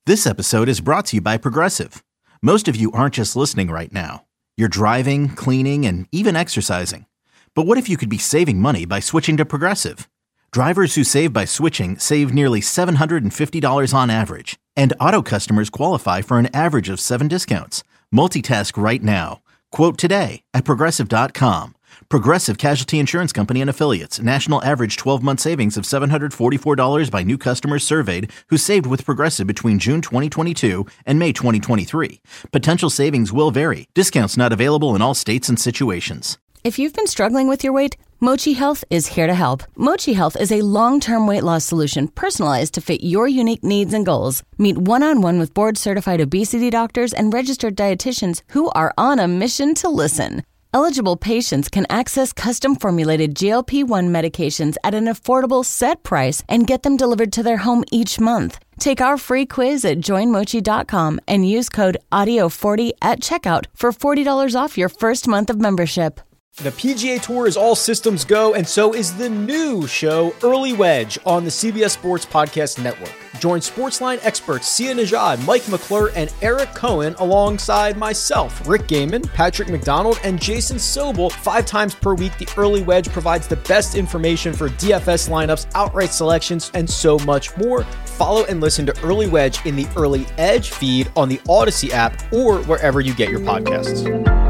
This episode is brought to you by Progressive. Most of you aren't just listening right now. You're driving, cleaning, and even exercising. But what if you could be saving money by switching to Progressive? Drivers who save by switching save nearly $750 on average. And auto customers qualify for an average of 7 discounts. Multitask right now. Quote today at Progressive.com. Progressive Casualty Insurance Company and Affiliates. National average 12-month savings of $744 by new customers surveyed who saved with Progressive between June 2022 and May 2023. Potential savings will vary. Discounts not available in all states and situations. If you've been struggling with your weight, Mochi Health is here to help. Mochi Health is a long-term weight loss solution personalized to fit your unique needs and goals. Meet one-on-one with board-certified obesity doctors and registered dietitians who are on a mission to listen. Eligible patients can access custom-formulated GLP-1 medications at an affordable set price and get them delivered to their home each month. Take our free quiz at joinmochi.com and use code AUDIO40 at checkout for $40 off your first month of membership. The PGA Tour is all systems go, and so is the new show, Early Wedge, on the CBS Sports Podcast Network. Join Sportsline experts Sia Nejad, Mike McClure, and Eric Cohen alongside myself, Rick Gaiman, Patrick McDonald, and Jason Sobel 5 times per week. The Early Wedge provides the best information for DFS lineups, outright selections, and so much more. Follow and listen to Early Wedge in the Early Edge feed on the Odyssey app or wherever you get your podcasts.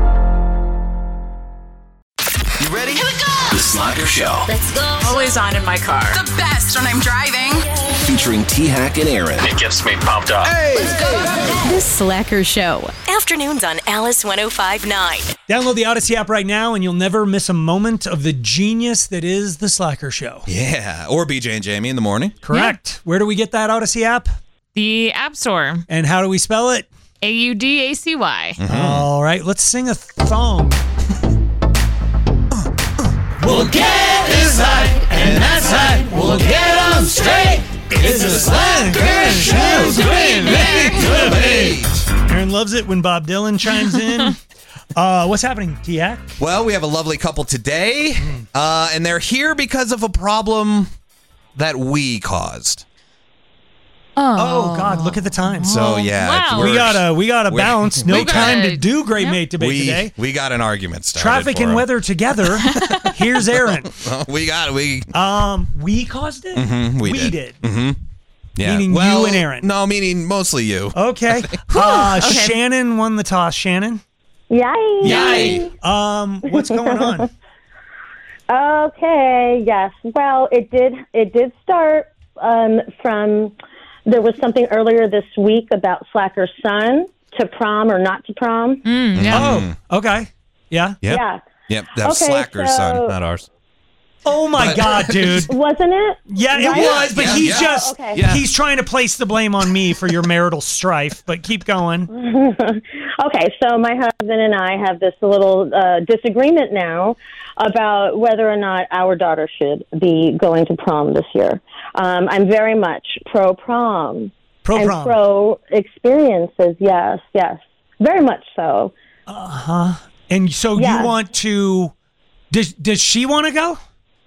You ready? Here we go! The Slacker Show. Let's go. Always on in my car. The best when I'm driving. Featuring T-Hack and Aaron. It gets me pumped up. Hey! Let's go. The Slacker Show. Afternoons on Alice 105.9. Download the Odyssey app right now and you'll never miss a moment of the genius that is the Slacker Show. Yeah, or BJ and Jamie in the morning. Correct. Yeah. Where do we get that Odyssey app? The App Store. And how do we spell it? AUDACY. Mm-hmm. All right, let's sing a song. We'll get inside, and that's right, we'll get them straight. It's a Slacker Show, scream victory. Aaron loves it when Bob Dylan chimes in. What's happening, T-Hack? Well, we have a lovely couple today, and they're here because of a problem that we caused. Oh God! Look at the time. So yeah, wow. we gotta bounce. No time to do great mate debate today. We got an argument started. Traffic and weather together. Here's Aaron. We caused it. Mm-hmm, we did. Mm-hmm. Yeah. Meaning you and Aaron. No, meaning mostly you. Okay. Okay. Shannon won the toss. Shannon. Yay! What's going on? Okay. Yes. Well, it did start from. There was something earlier this week about Slacker's son to prom or not to prom. Oh, okay. Yeah. Yeah. Yep. That's Slacker's son, not ours. Oh my God, dude. Wasn't it? Yeah, it was, but he's trying to place the blame on me for your marital strife, but keep going. Okay, so my husband and I have this little disagreement now about whether or not our daughter should be going to prom this year. I'm very much pro-prom. Pro-prom. And pro-experiences, yes, very much so. Uh-huh. And so you want to... Does she want to go?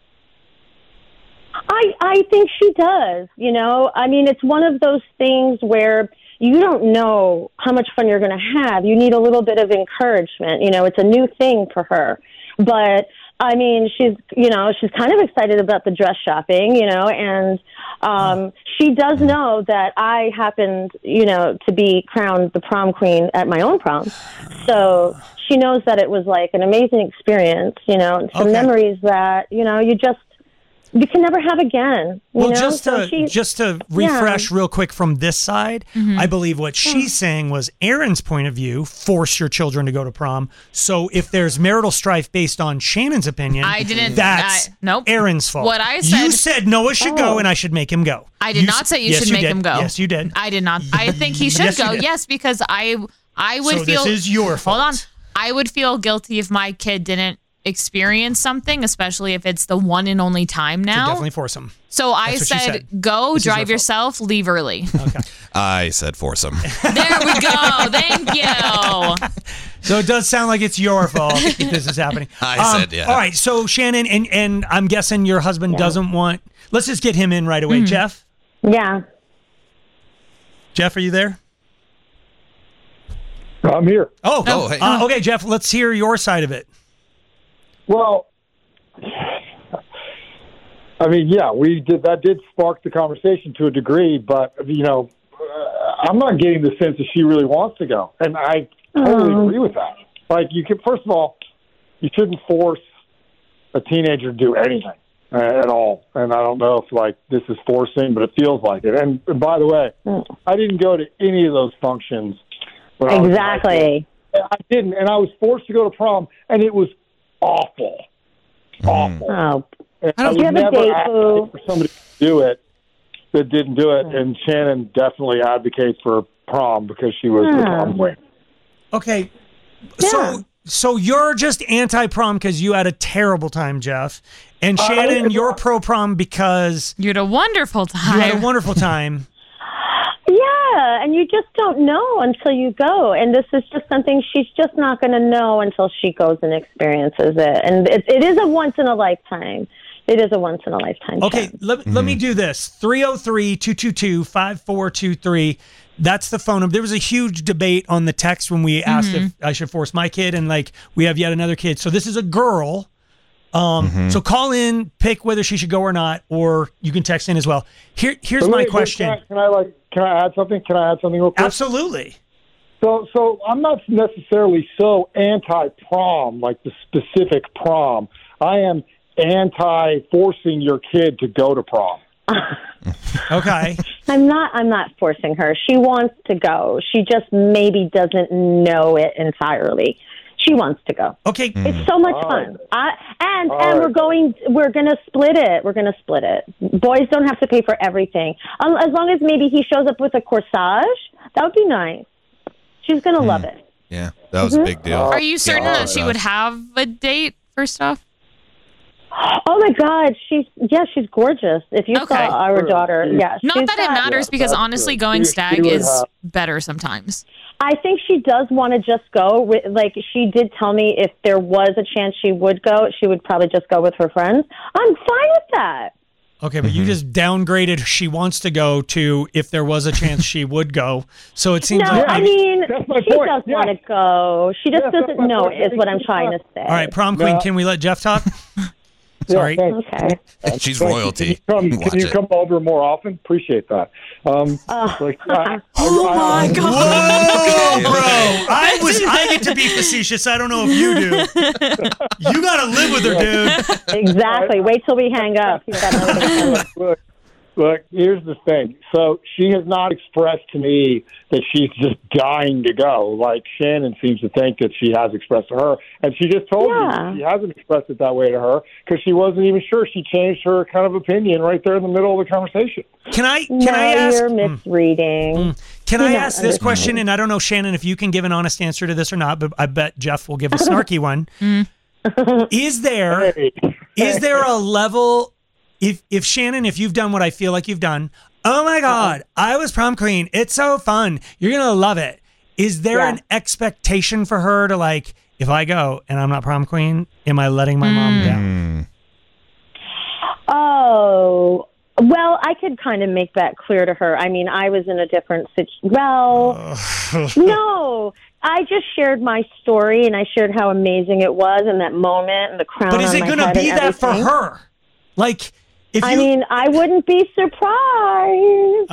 I think she does, you know. I mean, it's one of those things where you don't know how much fun you're going to have. You need a little bit of encouragement. You know, it's a new thing for her. But, I mean, she's kind of excited about the dress shopping, you know, and she does know that I happened, you know, to be crowned the prom queen at my own prom. So she knows that it was like an amazing experience, you know, and some memories that, you know, you can never have again. Well, just to refresh real quick from this side, I believe what she's saying was Aaron's point of view, force your children to go to prom. So if there's marital strife based on Shannon's opinion, that's Aaron's fault. What I said, you said Noah should go and I should make him go. I did not say you should make him go. Yes, you did. I did not. I think he should go. Yes, because I would feel. So this is your fault. Hold on. I would feel guilty if my kid didn't experience something, especially if it's the one and only time now. So definitely force him. So I said, go, drive yourself, leave early. Okay. I said force him. There we go. Thank you. So it does sound like it's your fault if this is happening. I said, yeah. All right, so Shannon, and I'm guessing your husband doesn't want... Let's just get him in right away. Jeff? Yeah. Jeff, are you there? I'm here. Oh, hey. Okay, Jeff, let's hear your side of it. Well, I mean, yeah, that did spark the conversation to a degree, but, I'm not getting the sense that she really wants to go. And I totally agree with that. Like, first of all, you shouldn't force a teenager to do anything at all. And I don't know if, this is forcing, but it feels like it. And by the way, I didn't go to any of those functions. Exactly. I didn't, and I was forced to go to prom, and it was awful. Awful. Oh. I would never ask for somebody to do it that didn't do it, and Shannon definitely advocates for prom because she was the prom queen. Okay, so you're just anti-prom because you had a terrible time, Jeff, and Shannon, you're pro-prom because you had a wonderful time. You had a wonderful time. Yeah, and you just don't know until you go. And this is just something she's just not going to know until she goes and experiences it. And it is a once-in-a-lifetime. It is a once-in-a-lifetime. Okay, let me do this. 303-222-5423. That's the phone number. There was a huge debate on the text when we asked if I should force my kid, and we have yet another kid. So this is a girl. So call in, pick whether she should go or not, or you can text in as well. Here's my question. Can I add something? Can I add something real quick? Absolutely. So I'm not necessarily so anti-prom, like the specific prom. I am anti-forcing your kid to go to prom. Okay. I'm not forcing her. She wants to go. She just maybe doesn't know it entirely. She wants to go. Okay. It's so much fun. And we're going to split it. We're going to split it. Boys don't have to pay for everything. As long as maybe he shows up with a corsage, that would be nice. She's going to love it. Yeah, that was a big deal. Are you certain that she would have a date, first off? Oh my God, she's gorgeous. If you saw our daughter, Not that it matters, because honestly, going stag is better sometimes. I think she does want to just go. She did tell me if there was a chance she would go, she would probably just go with her friends. I'm fine with that. Okay, but you just downgraded she wants to go to if there was a chance she would go. So it seems she does want to go. She just doesn't know is what I'm trying to say. All right, prom queen, can we let Jeff talk? Sorry. Okay. She's royalty. Can you come over more often? Appreciate that. Oh my God. Whoa, bro. I get to be facetious. I don't know if you do. You got to live with her, dude. Exactly. Wait till we hang up. Look, here's the thing. So she has not expressed to me that she's just dying to go, like Shannon seems to think that she has expressed to her. And she just told me she hasn't expressed it that way to her because she wasn't even sure. She changed her kind of opinion right there in the middle of the conversation. Can I ask? You're misreading. Can I ask this question? And I don't know, Shannon, if you can give an honest answer to this or not, but I bet Jeff will give a snarky one. Is there a level... If Shannon, if you've done what I feel like you've done, oh my God, I was prom queen. It's so fun. You're going to love it. Is there an expectation for her to if I go and I'm not prom queen, am I letting my mom down? Oh, well, I could kind of make that clear to her. I mean, I was in a different situation. Well, no. I just shared my story and I shared how amazing it was in that moment and the crown on my head. But is it going to be that for her? I wouldn't be surprised.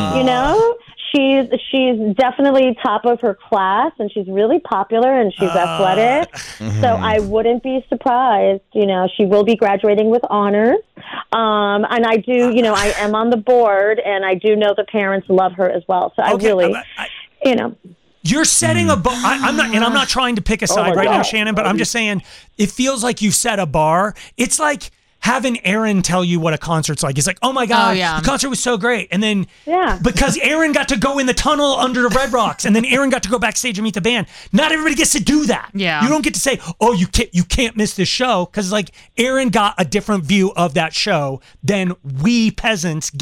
She's definitely top of her class, and she's really popular, and she's athletic. So I wouldn't be surprised. She will be graduating with honors. And I do, I am on the board, and I do know the parents love her as well. So You're setting a bar. I'm not trying to pick a side now, Shannon, but I'm just saying it feels like you set a bar. It's like having Aaron tell you what a concert's like. He's like, oh my God, the concert was so great. And then because Aaron got to go in the tunnel under the Red Rocks and then Aaron got to go backstage and meet the band. Not everybody gets to do that. Yeah. You don't get to say, oh, you can't miss this show, because Aaron got a different view of that show than we peasants get.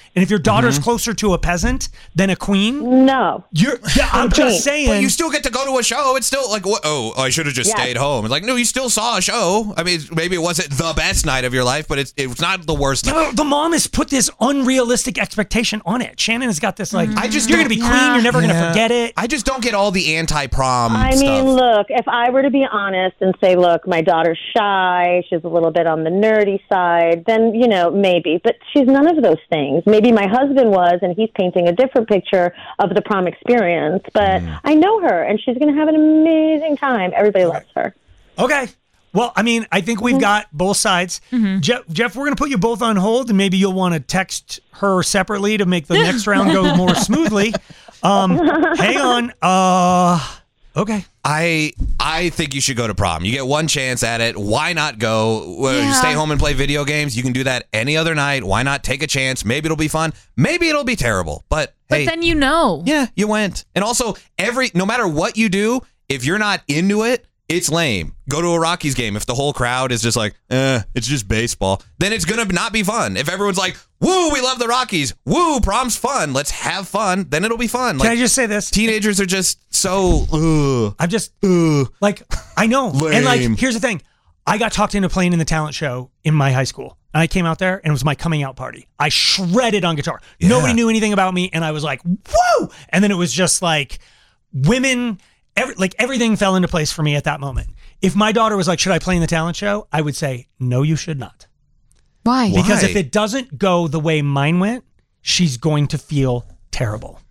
And if your daughter's closer to a peasant than a queen, no. I'm just saying. But you still get to go to a show. It's still like, what? Oh, I should have just stayed home. It's like, no, you still saw a show. I mean, maybe it wasn't the best night of your life, but it was not the worst night. The mom has put this unrealistic expectation on it. Shannon has got this like, you're going to be queen. You're never going to forget it. I just don't get all the anti-prom I stuff. mean, look, if I were to be honest and say, look, my daughter's shy, she's a little bit on the nerdy side, then, maybe. But she's none of those things. Maybe my husband was, and he's painting a different picture of the prom experience. But I know her, and she's going to have an amazing time. Everybody loves her. Okay. Well, I mean, I think we've got both sides. Jeff, we're going to put you both on hold, and maybe you'll want to text her separately to make the next round go more smoothly. Hang on. Okay. I think you should go to prom. You get one chance at it. Why not go? You stay home and play video games. You can do that any other night. Why not take a chance? Maybe it'll be fun. Maybe it'll be terrible. But hey, then Yeah, you went. And also, no matter what you do, if you're not into it, it's lame. Go to a Rockies game. If the whole crowd is just like, it's just baseball, then it's going to not be fun. If everyone's like, woo, we love the Rockies. Woo, prom's fun. Let's have fun. Then it'll be fun. Can I just say this? Teenagers are just so, I'm just, like, I know. Lame. And like, here's the thing. I got talked into playing in the talent show in my high school. And I came out there and it was my coming out party. I shredded on guitar. Yeah. Nobody knew anything about me. And I was like, woo! And then it was just like women, everything fell into place for me at that moment. If my daughter was like, should I play in the talent show? I would say, no, you should not. Why? Because if it doesn't go the way mine went, she's going to feel terrible.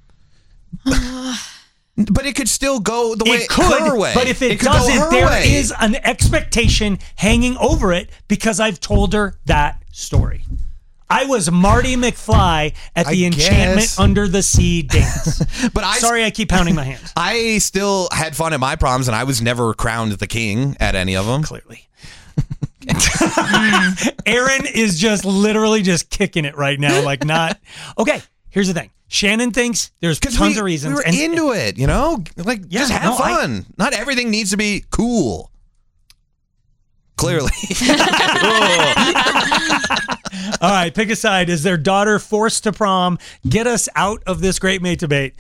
But it could still go the way her way. But if it doesn't, there is an expectation hanging over it because I've told her that story. I was Marty McFly at the Enchantment Under the Sea dance. But I keep pounding my hands. I still had fun at my proms, and I was never crowned the king at any of them. Clearly. Aaron is just literally just kicking it right now. Like not. Okay, here's the thing. Shannon thinks there's tons of reasons. We were into it, Like, just have fun. Not everything needs to be cool. Clearly. All right, pick a side. Is their daughter forced to prom? Get us out of this great mate debate.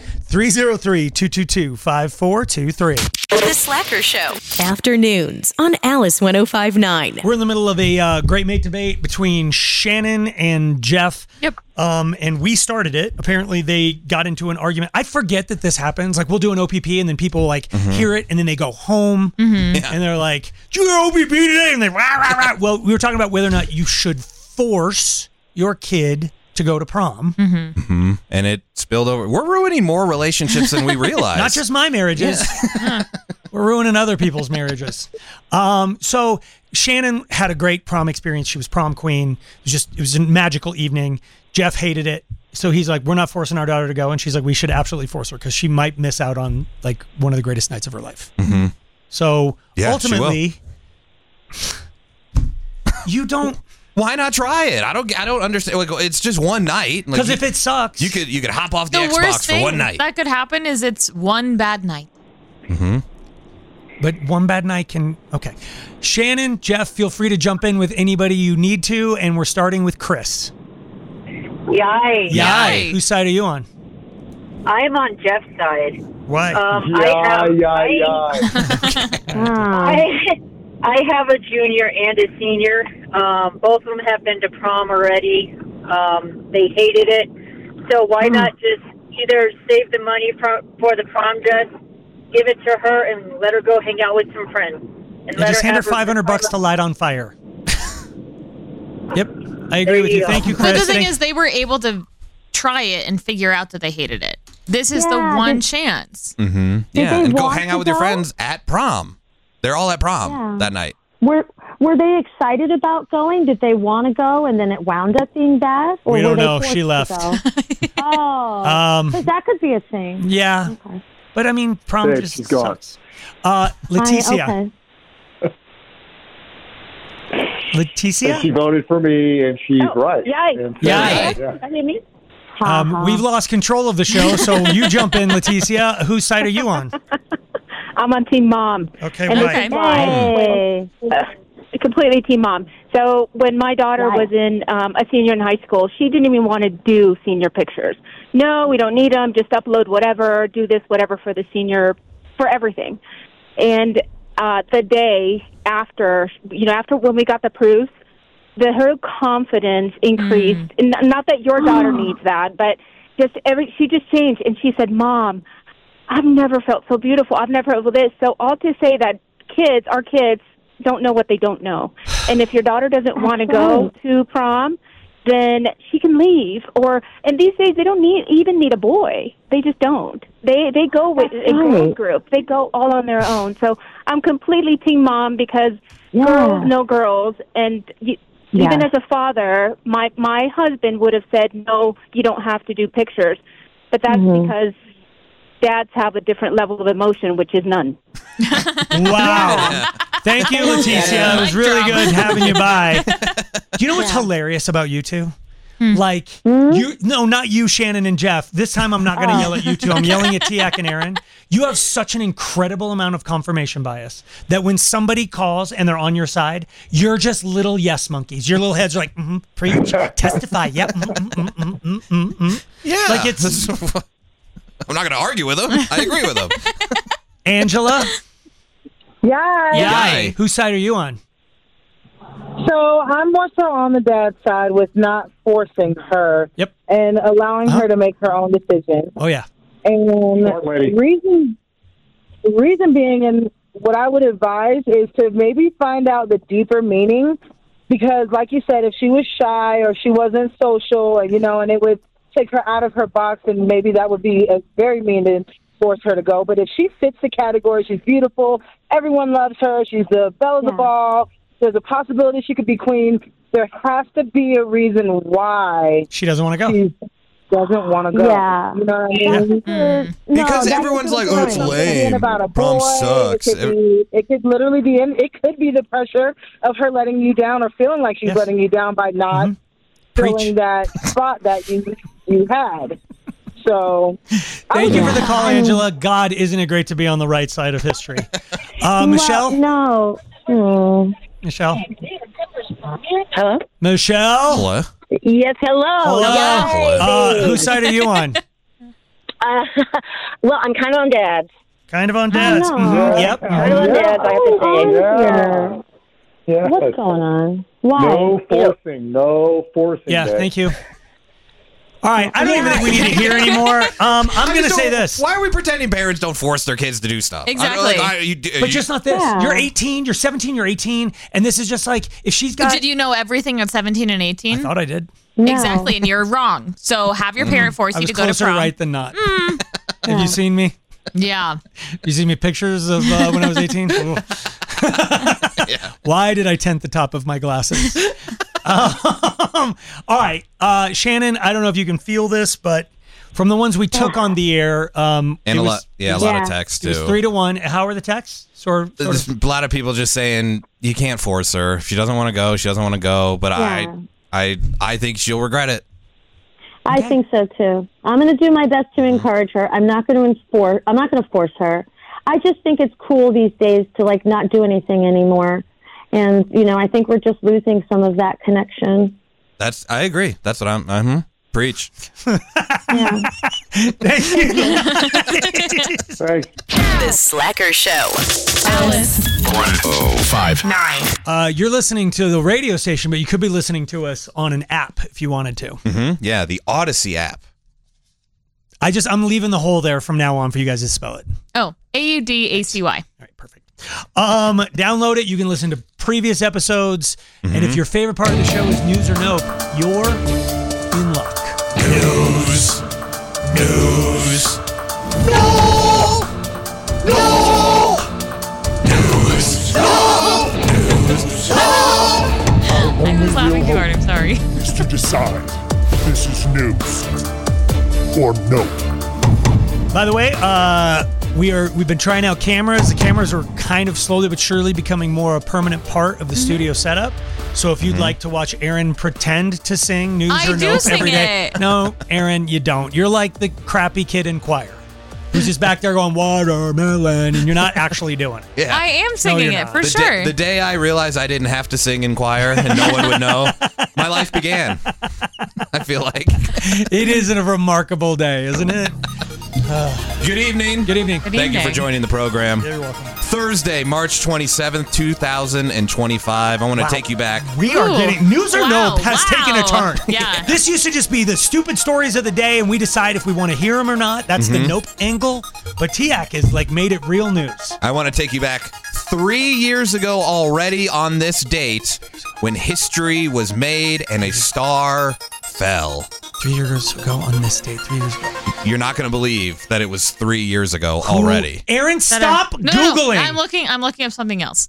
303-222-5423. The Slacker Show. Afternoons on Alice 105.9. We're in the middle of a great mate debate between Shannon and Jeff. Yep. And we started it. Apparently, they got into an argument. I forget that this happens. Like, we'll do an OPP, and then people hear it, and then they go home, and they're like, "Did you hear OPP today?" And they rah, rah, rah. Well, we were talking about whether or not you should force your kid to go to prom. And it spilled over. We're ruining more relationships than we realize. Not just my marriages. We're ruining other people's marriages. So Shannon had a great prom experience. She was prom queen. It was a magical evening. Jeff hated it. So he's like, we're not forcing our daughter to go. And she's like, we should absolutely force her because she might miss out on like one of the greatest nights of her life. So ultimately, you don't. Why not try it? I don't understand. Like, it's just one night. Because if it sucks, you could hop off the Xbox worst thing for one night. That could happen is it's one bad night. But one bad night can. Okay. Shannon, Jeff, feel free to jump in with anybody you need to. And we're starting with Chris. Yay. Yay. Whose side are you on? I'm on Jeff's side. Why? I have a junior and a senior. Both of them have been to prom already. They hated it. So why not just either save the money for the prom dress, give it to her, and let her go hang out with some friends. And just hand her $500 to light on fire. Yep. I agree with you. Thank you, Chris. But the thing is, they were able to try it and figure out that they hated it. This is the one chance. Yeah, and go hang out with your friends at prom. They're all at prom that night. Were they excited about going? Did they want to go and then it wound up being bad? Or we don't were they know. forced She to left. go? Oh, 'cause that could be a thing. Yeah. Okay. But I mean, prom just sucks. Leticia. Leticia? And she voted for me, and she's right. Yikes. We've lost control of the show, so you jump in, Leticia. Whose side are you on? I'm on Team Mom. Okay, and why? completely team mom. So when my daughter was in a senior in high school, she didn't even want to do senior pictures. No, we don't need them. Just upload whatever, do this, whatever for the senior, for everything. And the day after, after when we got the proofs, her confidence increased. And not that your daughter needs that, but she just changed. And she said, Mom, I've never felt so beautiful. I've never felt this. So all to say that our kids don't know what they don't know. And if your daughter doesn't want to go to prom, then she can leave. And these days they don't even need a boy. They just don't. They go with a girl group. They go all on their own. So I'm completely team mom because girls know girls. And even as a father, my husband would have said, no, you don't have to do pictures. But that's because dads have a different level of emotion, which is none. Wow. Thank you, Leticia. It was really good having you by. Do you know what's hilarious about you two? Like, not you, Shannon and Jeff. This time I'm not going to yell at you two. I'm yelling at Tiak and Aaron. You have such an incredible amount of confirmation bias that when somebody calls and they're on your side, you're just little yes monkeys. Your little heads are like, preach, testify, yep, Yeah. Like it's... I'm not going to argue with them. I agree with them. Angela? Yeah. Whose side are you on? So I'm more so on the dad's side with not forcing her and allowing her to make her own decision. Oh, yeah. And reason being, and what I would advise is to maybe find out the deeper meaning, because like you said, if she was shy or she wasn't social, and it would take her out of her box, and maybe that would be very mean to force her to go. But if she fits the category, she's beautiful, everyone loves her, she's the belle of the ball, there's a possibility she could be queen, there has to be a reason why she doesn't want to go. She doesn't want to go. Yeah. You know what I mean? Because everyone's like, oh, it's lame. Prom sucks. It could literally be it could be the pressure of her letting you down or feeling like she's letting you down by not filling that spot that you had. So thank you for the call, Angela. God, isn't it great to be on the right side of history? Michelle? No. Michelle? Hello? Michelle? Hello? Yes, hello. Hello. Whose side are you on? Well, I'm kind of on Dad's. Kind of on Dad's. Yep. Kind of on Dad's, I have to say. Yeah. What's going on? Why? No forcing. Yeah, thank you. All right, I don't even think we need to hear anymore. I'm going to say this. Why are we pretending parents don't force their kids to do stuff? Exactly. But just not this. Yeah. You're 18, you're 17, you're 18, and this is just like, if she's got... Did you know everything at 17 and 18? I thought I did. No. Exactly, and you're wrong. So have your parent force you to go to prom. I was closer right than not. Have you seen me? Yeah. You seen me pictures of when I was 18? Why did I tint the top of my glasses? All right, Shannon, I don't know if you can feel this, but from the ones we took on the air, and a lot of texts too. It was 3-1. How are the texts? There's a lot of people just saying you can't force her. If she doesn't want to go, she doesn't want to go. But I think she'll regret it. I think so too. I'm going to do my best to encourage her. I'm not going to force her. I just think it's cool these days to not do anything anymore. And, I think we're just losing some of that connection. I agree. That's what I'm, preach. Yeah. Thank you. Thanks. The Slacker Show. Alice. 1059. You're listening to the radio station, but you could be listening to us on an app if you wanted to. Mm-hmm. Yeah, the Odyssey app. I'm leaving the hole there from now on for you guys to spell it. Oh, AUDACY. All right, perfect. Download it. You can listen to previous episodes. And if your favorite part of the show is news or nope, you're in luck. News. I was laughing too hard. I'm sorry. Is to decide if this is news or nope. By the way, we've been trying out cameras. The cameras are kind of slowly but surely becoming more a permanent part of the studio setup. So if you'd like to watch Aaron pretend to sing news or nope every day. No, Aaron, you don't. You're like the crappy kid in choir. who's just back there going watermelon, and you're not actually doing it. Yeah. I am singing it for The sure. The day I realized I didn't have to sing in choir and no one would know, my life began. I feel like. It is a remarkable day, isn't it? Good evening. Good evening. Thank you for joining the program. You're welcome. Thursday, March 27th, 2025. I want to take you back. We are getting News or Nope has wow. taken a turn. Yeah. This used to just be the stupid stories of the day, and we decide if we want to hear them or not. That's the Nope angle. But Tiak has made it real news. I want to take you back 3 years ago already on this date when history was made and a star fell. 3 years ago on this date. 3 years ago. You're not going to believe that it was 3 years ago already. Aaron, stop No, Googling. I'm looking up something else.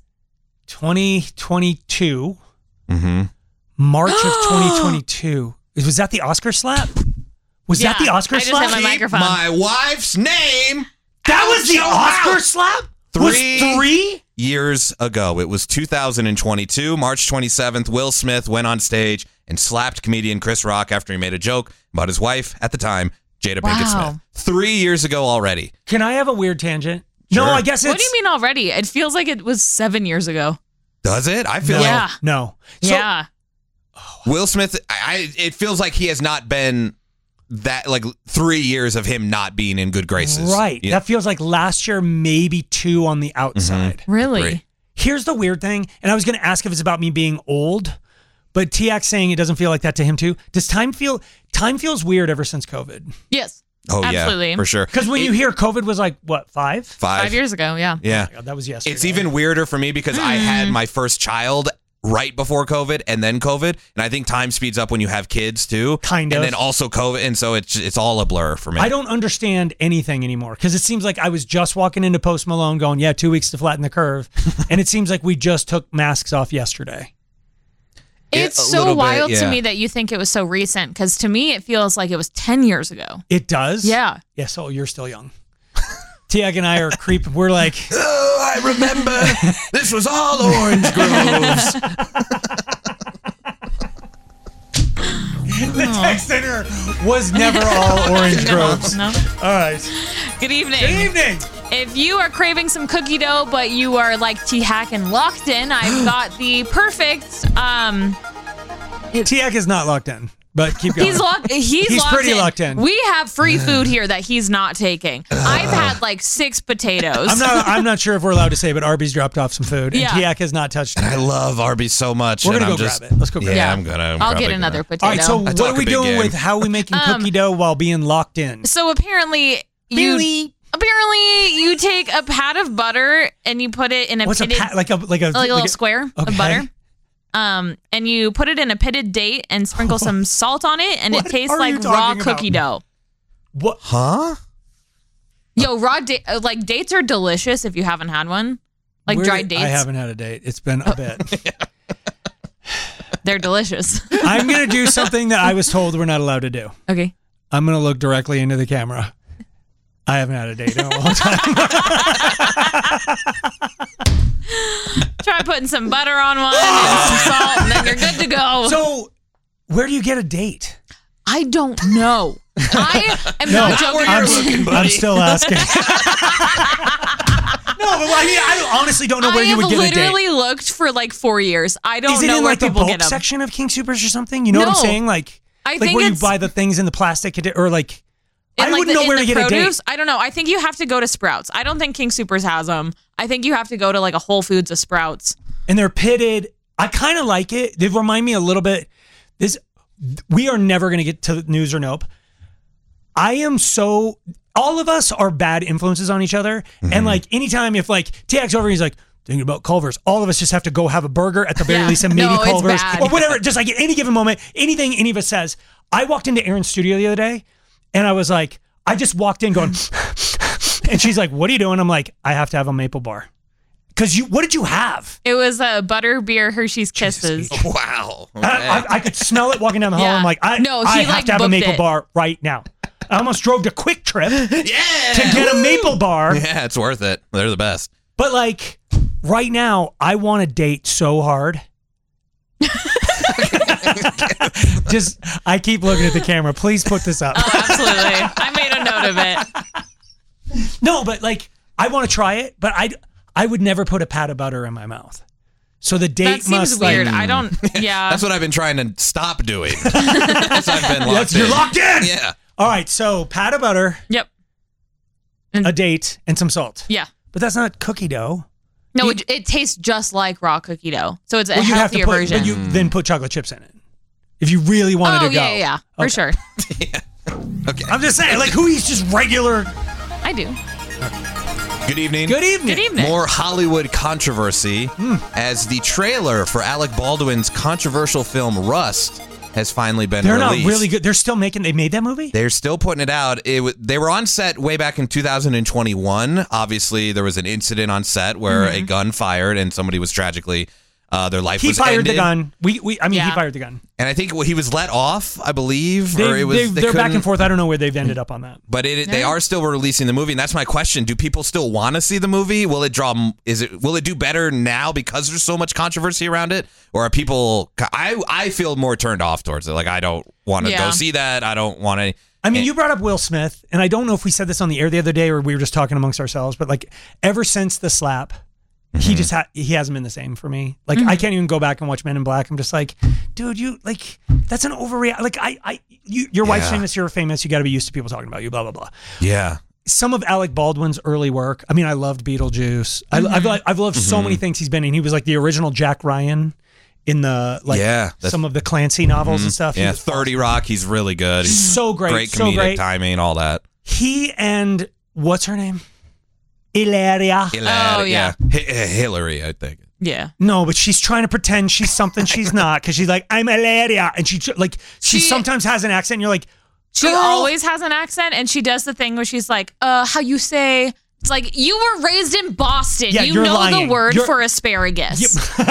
2022. March of 2022. Was that the Oscar slap? Was that the Oscar I just slap? hit my microphone. My wife's name. That was the out your Oscar mouth. slap? 3 years ago. It was 2022, March 27th. Will Smith went on stage and slapped comedian Chris Rock after he made a joke about his wife at the time, Jada Pinkett Smith. 3 years ago already. Can I have a weird tangent? Sure. No, I guess it's... What do you mean already? It feels like it was 7 years ago. Does it? I feel Yeah. like No. So, Yeah. Will Smith, it feels like he has not been that, 3 years of him not being in good graces. Right. Yeah. That feels like last year, maybe 2 on the outside. Really? Great. Here's the weird thing, and I was going to ask if it's about me being old, but Tiak's saying it doesn't feel like that to him too. Does time feels weird ever since COVID? Yes. Oh, Absolutely. yeah, for sure. Because when you hear COVID was what, 5? 5 years ago, yeah. Yeah. Oh my God, that was yesterday. It's even weirder for me because I had my first child right before COVID and then COVID. And I think time speeds up when you have kids too. Kind of. And then also COVID. And so it's all a blur for me. I don't understand anything anymore because it seems like I was just walking into Post Malone going, 2 weeks to flatten the curve. And it seems like we just took masks off yesterday. It's A so little bit, wild to yeah. me that you think it was so recent because to me it feels like it was 10 years ago. It does? Yeah. Yeah, so you're still young. Tiak and I are creeping. We're like, oh, I remember. This was all Orange Groves. the text center was never all Orange Groves. No. All right. Good evening. Good evening. If you are craving some cookie dough, but you are like T-Hack and locked in, I've got the perfect. Tiak is not locked in, but keep going. He's locked. He's locked pretty in. locked in. We have free food here that he's not taking. I've had 6 potatoes. I'm not sure if we're allowed to say, but Arby's dropped off some food, and Yeah. Tiak has not touched it. I love Arby's so much. We're and gonna I'm go just, grab it. Let's go grab it. Yeah, Yeah. I'm gonna. I'll probably get gonna. another potato. All right, so I what talk are we a big doing game. with how are we making cookie dough while being locked in? So apparently you take a pat of butter and you put it in a What's pitted, a pat? Like a little square okay. of butter. And you put it in a pitted date and sprinkle some salt on it, and it What tastes are like you raw talking cookie dough. What? Huh? Yo, raw dates are delicious if you haven't had one. Dried dates. I haven't had a date. It's been a bit. They're delicious. I'm gonna do something that I was told we're not allowed to do. Okay. I'm gonna look directly into the camera. I haven't had a date in a long time. Try putting some butter on one and some salt, and then you're good to go. So, where do you get a date? I don't know. I am not joking. I'm still asking. No, but I honestly don't know where you would get a date. I have literally looked for 4 years. I don't Is it know in where the people bulk get them. section of King Supers or something? You know what I'm No. saying? I think where you it's- buy the things in the plastic or I wouldn't know where to get a date. I don't know. I think you have to go to Sprouts. I don't think King Supers has them. I think you have to go to a Whole Foods or Sprouts. And they're pitted. I kind of like it. They remind me a little bit. We are never going to get to News or Nope. All of us are bad influences on each other. Mm-hmm. And anytime if Tiak's over, he's thinking about Culver's, all of us just have to go have a burger at the very least and maybe No, it's Culver's bad. or whatever. Just at any given moment, anything any of us says. I walked into Erin's studio the other day and I was I just walked in going, and she's like, what are you doing? I'm like, I have to have a maple bar. Because what did you have? It was a butter beer Hershey's Kisses. Wow. Okay. I could smell it walking down the hall. Yeah. I'm like, I have to have a maple bar right now. I almost drove to Quick Trip to get a maple bar. Yeah, it's worth it. They're the best. But right now, I want to date so hard. I keep looking at the camera. Please put this up. Oh, absolutely. I made a note of it. No, but like I want to try it, but I would never put a pat of butter in my mouth. So the date That seems must weird. like, I don't. Yeah. That's what I've been trying to stop doing. Because I've been locked in. You're locked in. Yeah. All right, so pat of butter. Yep. A date and some salt. Yeah. But that's not cookie dough. No, it tastes just like raw cookie dough. So it's a Well, you'd have to healthier put, version. but you then put chocolate chips in it. If you really wanted to go. Yeah, for sure. Okay. I'm just saying, like, who eats just regular? I do. Good evening. Good evening. Good evening. More Hollywood controversy as the trailer for Alec Baldwin's controversial film Rust has finally been They're released. not really good. They're still making. They made that movie. They're still putting it out. They were on set way back in 2021. Obviously, there was an incident on set where a gun fired and somebody was tragically, their life He was fired ended. the gun. He fired the gun. And I think he was let off, I believe. or They're it was, they back couldn't- and forth. I don't know where they've ended up on that. But they are still releasing the movie, and that's my question. Do people still want to see the movie? Will it will it do better now because there's so much controversy around it? Or are people I feel more turned off towards it. Like I don't want to go see that. I don't want to I mean, you brought up Will Smith, and I don't know if we said this on the air the other day or we were just talking amongst ourselves, but like ever since the slap, he just he hasn't been the same for me. Like I can't even go back and watch Men in Black. I'm just like, dude, you like that's an overreact. Like your wife's famous, you're famous. You got to be used to people talking about you. Blah blah blah. Yeah. Some of Alec Baldwin's early work. I mean, I loved Beetlejuice. I've loved so many things he's been in. He was like the original Jack Ryan in the some of the Clancy novels and stuff. Yeah, 30 Rock. He's really good. He's so great. Great so comedic great. timing, all that. He and what's her name? Hilaria. Yeah. Hillary, I think. Yeah. No, but she's trying to pretend she's something she's not because she's like, I'm Hilaria. And she sometimes has an accent and you're like, She always has an accent, and she does the thing where she's like, how you say, it's like, you were raised in Boston. Yeah, you you're know lying. the word for asparagus.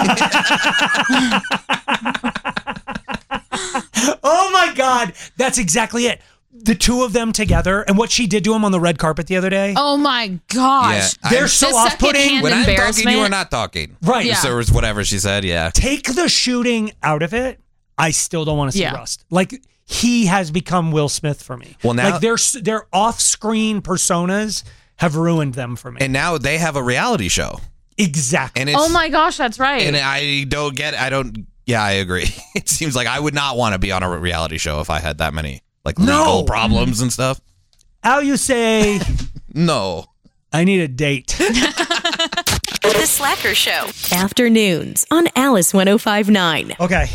Oh my God. That's exactly it. The two of them together and what she did to him on the red carpet the other day. Oh my gosh. Yeah, They're so off-putting. When I'm talking, you are not talking. Right. Yeah. So it was whatever she said, yeah. Take the shooting out of it. I still don't want to see Rust. Like, he has become Will Smith for me. Well, now- like their off-screen personas have ruined them for me. And now they have a reality show. Exactly. And it's, Oh my gosh, that's right. And I agree. It seems like I would not want to be on a reality show if I had that many like legal problems and stuff. How you say? No. I need a date. The Slacker Show. Afternoons on Alice 105.9. Okay.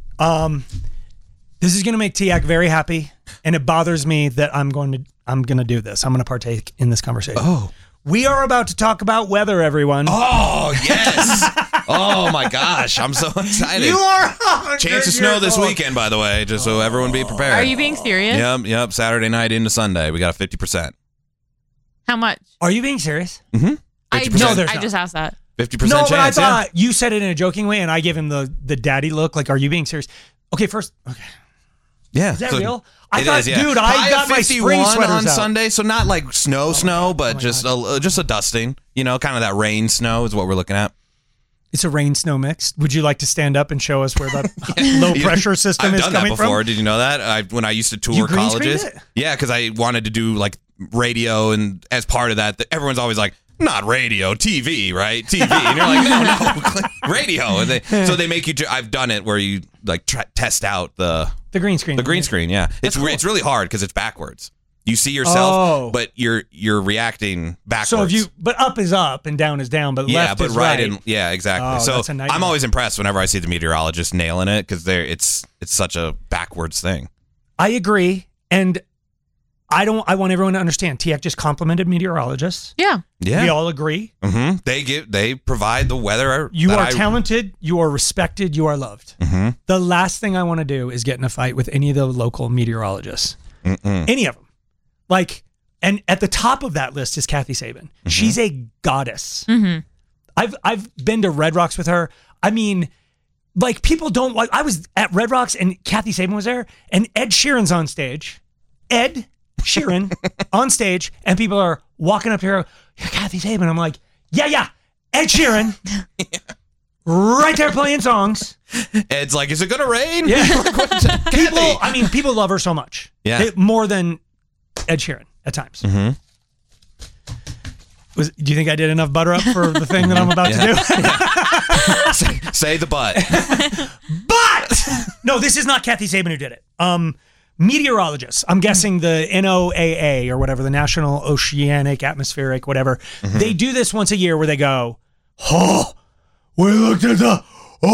This is going to make Tiak very happy, and it bothers me that I'm going to do this. I'm going to partake in this conversation. Oh. We are about to talk about weather, everyone. Oh, yes. Oh, my gosh. I'm so excited. You are Chance of snow this weekend, by the way, just so everyone be prepared. Are you being serious? Yep. Saturday night into Sunday. We got a 50%. How much? Are you being serious? Mm-hmm. I just asked that. 50% No, chance, but I thought yeah. you said it in a joking way, and I gave him the daddy look. Like, are you being serious? Okay, first. Okay. Yeah. Is that so real? I it thought, is, yeah. dude, I High got of my 51 spring sweaters on out. Sunday, so not like snow, but just a dusting. You know, kind of that rain snow is what we're looking at. It's a rain snow mix. Would you like to stand up and show us where the low pressure system I've is done coming that before. from? Did you know that? When I used to tour You green screened colleges. it? Yeah, because I wanted to do like radio, and as part of that, everyone's always like, not radio, TV, right? TV. And you're like, no, radio. And so they make you I've done it where you like test out the green screen. The green screen, yeah. It's really hard because it's backwards. You see yourself, but you're reacting backwards. So but up is up and down is down, but left is right. Exactly. Oh, so that's a nightmare. I'm always impressed whenever I see the meteorologist nailing it because it's such a backwards thing. I agree, and I want everyone to understand. Tiak just complimented meteorologists. Yeah. Yeah. We all agree. Mm-hmm. They provide the weather. You are talented. You are respected. You are loved. Mm-hmm. The last thing I want to do is get in a fight with any of the local meteorologists. Any of them. Like, and at the top of that list is Kathy Saban. Mm-hmm. She's a goddess. Mm-hmm. I've been to Red Rocks with her. I mean, like, people don't like. I was at Red Rocks and Kathy Saban was there, and Ed Sheeran's on stage. Ed Sheeran on stage, and people are walking up here. You're Kathy Saban. I'm like, yeah, Ed Sheeran, right there playing songs. Ed's like, is it gonna rain? Yeah, people love her so much. Yeah, more than Ed Sheeran at times. Mm-hmm. Do you think I did enough butter up for the thing that I'm about to do? Say the but. But no, this is not Kathy Saban who did it. Meteorologists, I'm guessing the NOAA or whatever, the National Oceanic Atmospheric, whatever. They do this once a year where they go, we looked at the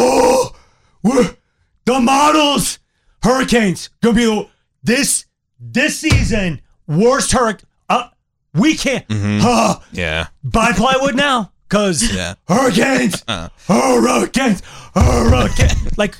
models. Hurricanes gonna be this season worst hurricane. We can't. Yeah. Buy plywood now, cause hurricanes. Like,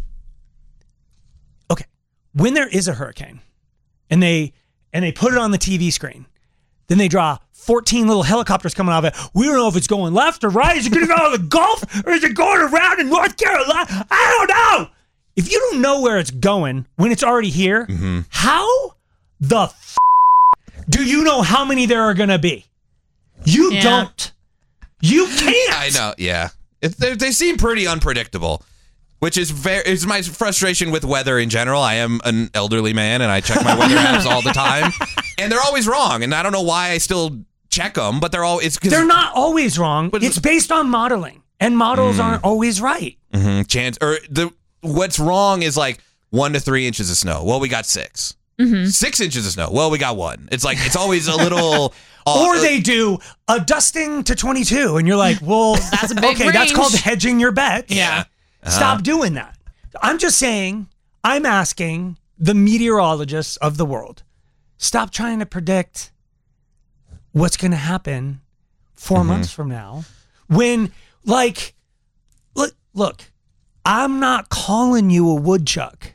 okay, when there is a hurricane, and they put it on the TV screen, then they draw 14 little helicopters coming out of it. We don't know if it's going left or right. Is it going to go to the Gulf or is it going around in North Carolina? I don't know. If you don't know where it's going when it's already here, how the do you know how many there are going to be? You don't. You can't. I know. Yeah. They seem pretty unpredictable, which is my frustration with weather in general. I am an elderly man and I check my weather apps all the time, and they're always wrong. And I don't know why I still check them, but they're not always wrong. It's based on modeling, and models aren't always right. What's wrong is like 1 to 3 inches of snow. Well, we got 6. 6 inches of snow. Well, we got 1. It's like it's always a little. Or they do a dusting to 22, and you're like, well, that's a big range. That's called hedging your bets. Yeah. Stop doing that. I'm just saying, I'm asking the meteorologists of the world, stop trying to predict what's going to happen 4 months from now. When, like, look, I'm not calling you a woodchuck,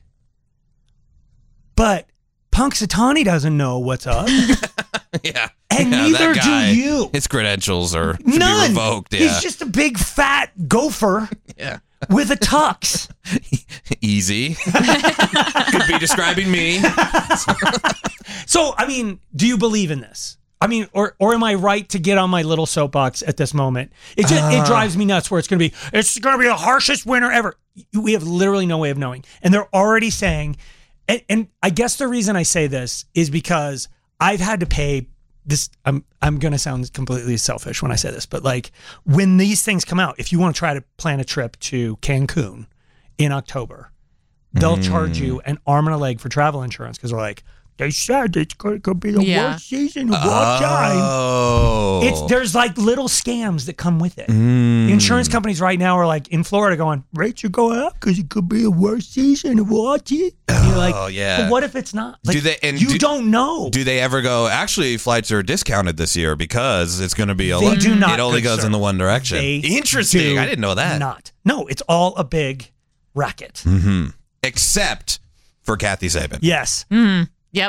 but Punxsutawney doesn't know what's up. Yeah. And neither do you. His credentials should be revoked. Yeah. He's just a big fat gopher. Yeah. With a tux. Easy. Could be describing me. So, I mean, do you believe in this? I mean, or am I right to get on my little soapbox at this moment? It drives me nuts where it's going to be the harshest winter ever. We have literally no way of knowing. And they're already saying, and I guess the reason I say this is because I've had to pay this. I'm going to sound completely selfish when I say this, but like when these things come out, if you want to try to plan a trip to Cancun in October, they'll charge you an arm and a leg for travel insurance because they're like, they said it's going to be the worst season of all time. There's like little scams that come with it. Insurance companies right now are like in Florida going, rates are going up because it could be the worst season of all time. And you're like, but what if it's not? Like, you don't know. Do they ever go, actually, flights are discounted this year because it's going to be They do not. It only goes in the one direction. Interesting. I didn't know that. No, it's all a big racket. Except for Kathy Saban. Yes. Yep.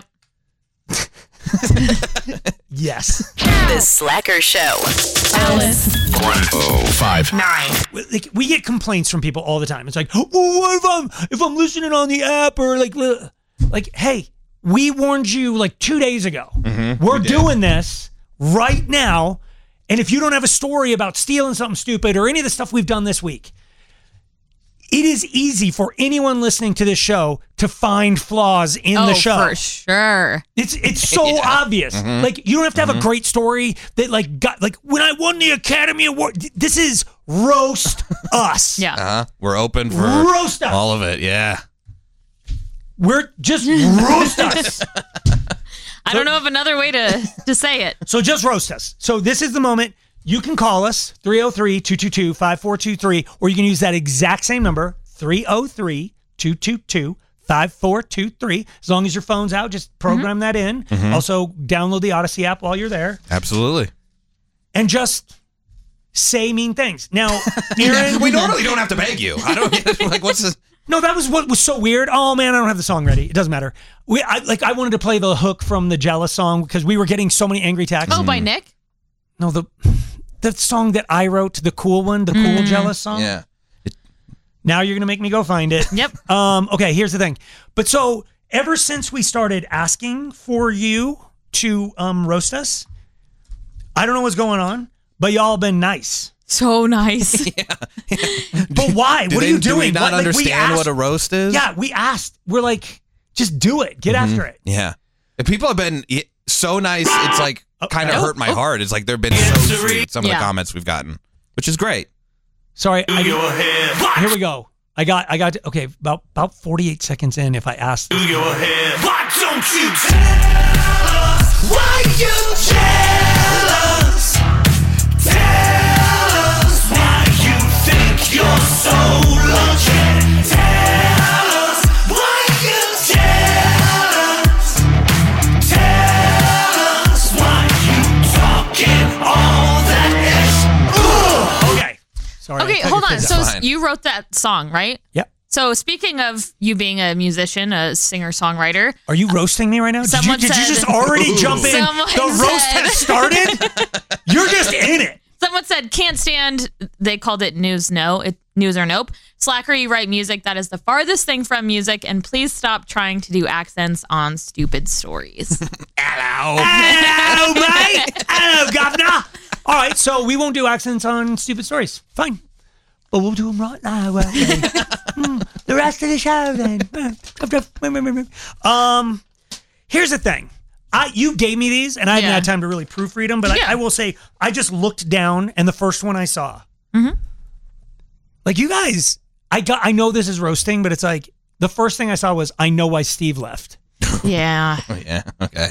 Yes. The Slacker Show. Alice. 105.9. Like, we get complaints from people all the time. It's like, well, what if I'm listening on the app or like, hey, we warned you like 2 days ago. We're doing this right now. And if you don't have a story about stealing something stupid or any of the stuff we've done this week, it is easy for anyone listening to this show to find flaws in the show. For sure. It's so obvious. Like, you don't have to have a great story that like got like when I won the Academy Award. This is roast us. Yeah. We're open for roast us. All of it. Yeah. We're just roast us. I don't know of another way to say it. So just roast us. So this is the moment. You can call us, 303-222-5423, or you can use that exact same number, 303-222-5423. As long as your phone's out, just program that in. Also, download the Odyssey app while you're there. Absolutely. And just say mean things. Now, Aaron... we normally don't have to beg you. I don't get like, what's this... No, that was what was so weird. Oh, man, I don't have the song ready. It doesn't matter. I wanted to play the hook from the Jealous song because we were getting so many angry texts. Oh, by Nick? No, the song that I wrote, the cool one, the cool Jealous song. Yeah. Now you're going to make me go find it. Yep. Okay, here's the thing. But so ever since we started asking for you to roast us, I don't know what's going on, but y'all been nice. So nice. But why? What are you doing? Do we not understand what a roast is? Yeah, we asked. We're like, just do it. Get after it. Yeah. If people have been so nice, it's like, kind of hurt my heart. It's like they've been so sweet, some of the comments we've gotten, which is great. Sorry. Here we go. I got okay, about 48 seconds in if I ask. Do your head. Why don't you tell us why you jealous? Tell us why you think you're so lucky. Tell us why you jealous. Tell us why you talking all that ish. Okay. Sorry. Okay, hold on. So you wrote that song, right? Yep. So speaking of you being a musician, a singer-songwriter. Are you roasting me right now? Did you just already jump in? The roast has started? You're just in it. Someone said, can't stand, they called it news or nope. Slacker, you write music. That is the farthest thing from music. And please stop trying to do accents on stupid stories. Hello. Hello, mate. Hello, governor. All right, so we won't do accents on stupid stories. Fine. But we'll do them right now. The rest of the show, then. Here's the thing. You gave me these, and I haven't had time to really proofread them, but I will say, I just looked down, and the first one I saw. Mm-hmm. Like, you guys, I know this is roasting, but it's like, the first thing I saw was, I know why Steve left. Yeah. Oh, yeah, okay.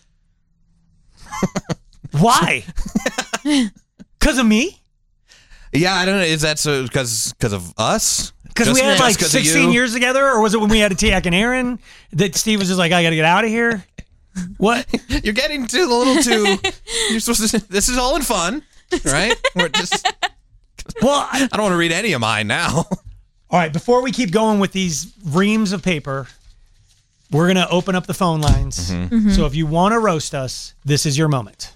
Why? Because of me? Yeah, I don't know. Is that so because of us? Because we had like 16 years together, or was it when we had a Tiak and Aaron that Steve was just like, I got to get out of here? What? You're getting a little too. You're supposed to. This is all in fun, right? We're just. Well, I don't want to read any of mine now. All right, before we keep going with these reams of paper, we're gonna open up the phone lines. Mm-hmm. Mm-hmm. So if you want to roast us, this is your moment.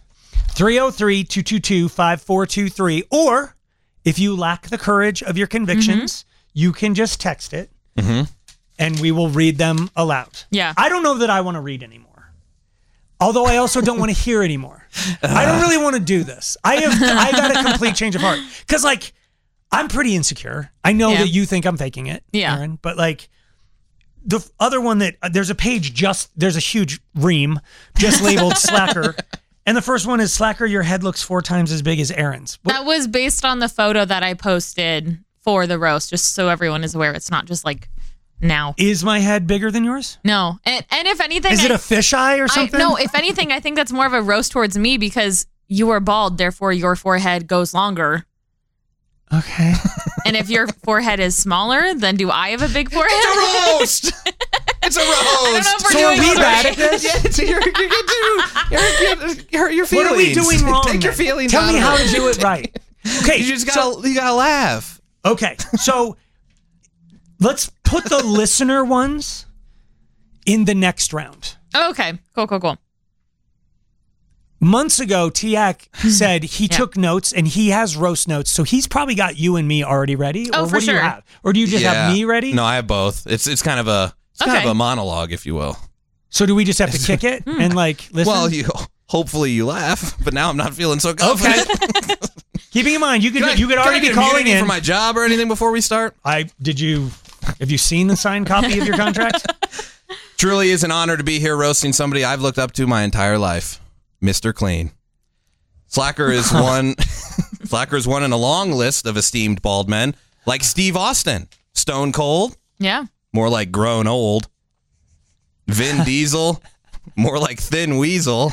303-222-5423, or if you lack the courage of your convictions, you can just text it, and we will read them aloud. Yeah. I don't know that I want to read anymore. Although I also don't want to hear anymore. I don't really want to do this. I got a complete change of heart. Because, like, I'm pretty insecure. I know that you think I'm faking it, Aaron, but, like, the other one that there's a huge ream just labeled Slacker. And the first one is Slacker, your head looks 4 times as big as Aaron's. That was based on the photo that I posted for the roast, just so everyone is aware. It's not just like now. Is my head bigger than yours? No. And if anything... Is it a fisheye or something? No, if anything, I think that's more of a roast towards me because you are bald, therefore your forehead goes longer. Okay. And if your forehead is smaller, then do I have a big forehead? It's a roast! It's a roast. I don't know if we're so doing are we bad at this? Yeah, you're your feelings. What are we doing wrong? Take your feelings Tell out me of how it. to do it right. Okay, you gotta laugh. Okay, so let's put the listener ones in the next round. Okay, cool. Months ago, Tiak said he took notes and he has roast notes, so he's probably got you and me already ready. Oh, or for what do you sure. have? Or do you just have me ready? No, I have both. It's kind of a kind of a monologue, if you will. So do we just have to kick it and like listen? Well, hopefully you laugh, but now I'm not feeling so confident. Okay. Keeping in mind, you could already be get calling in for my job or anything before we start. Have you seen the signed copy of your contract? Truly is an honor to be here roasting somebody I've looked up to my entire life, Mr. Clean. Slacker is one. Slacker is one in a long list of esteemed bald men, like Steve Austin, Stone Cold. Yeah. More like grown old. Vin Diesel, more like thin weasel.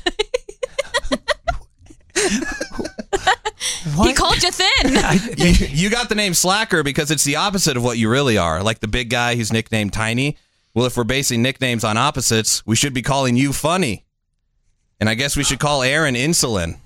He called you thin. You got the name Slacker because it's the opposite of what you really are, like the big guy who's nicknamed Tiny. Well, if we're basing nicknames on opposites, we should be calling you Funny. And I guess we should call Aaron Insulin.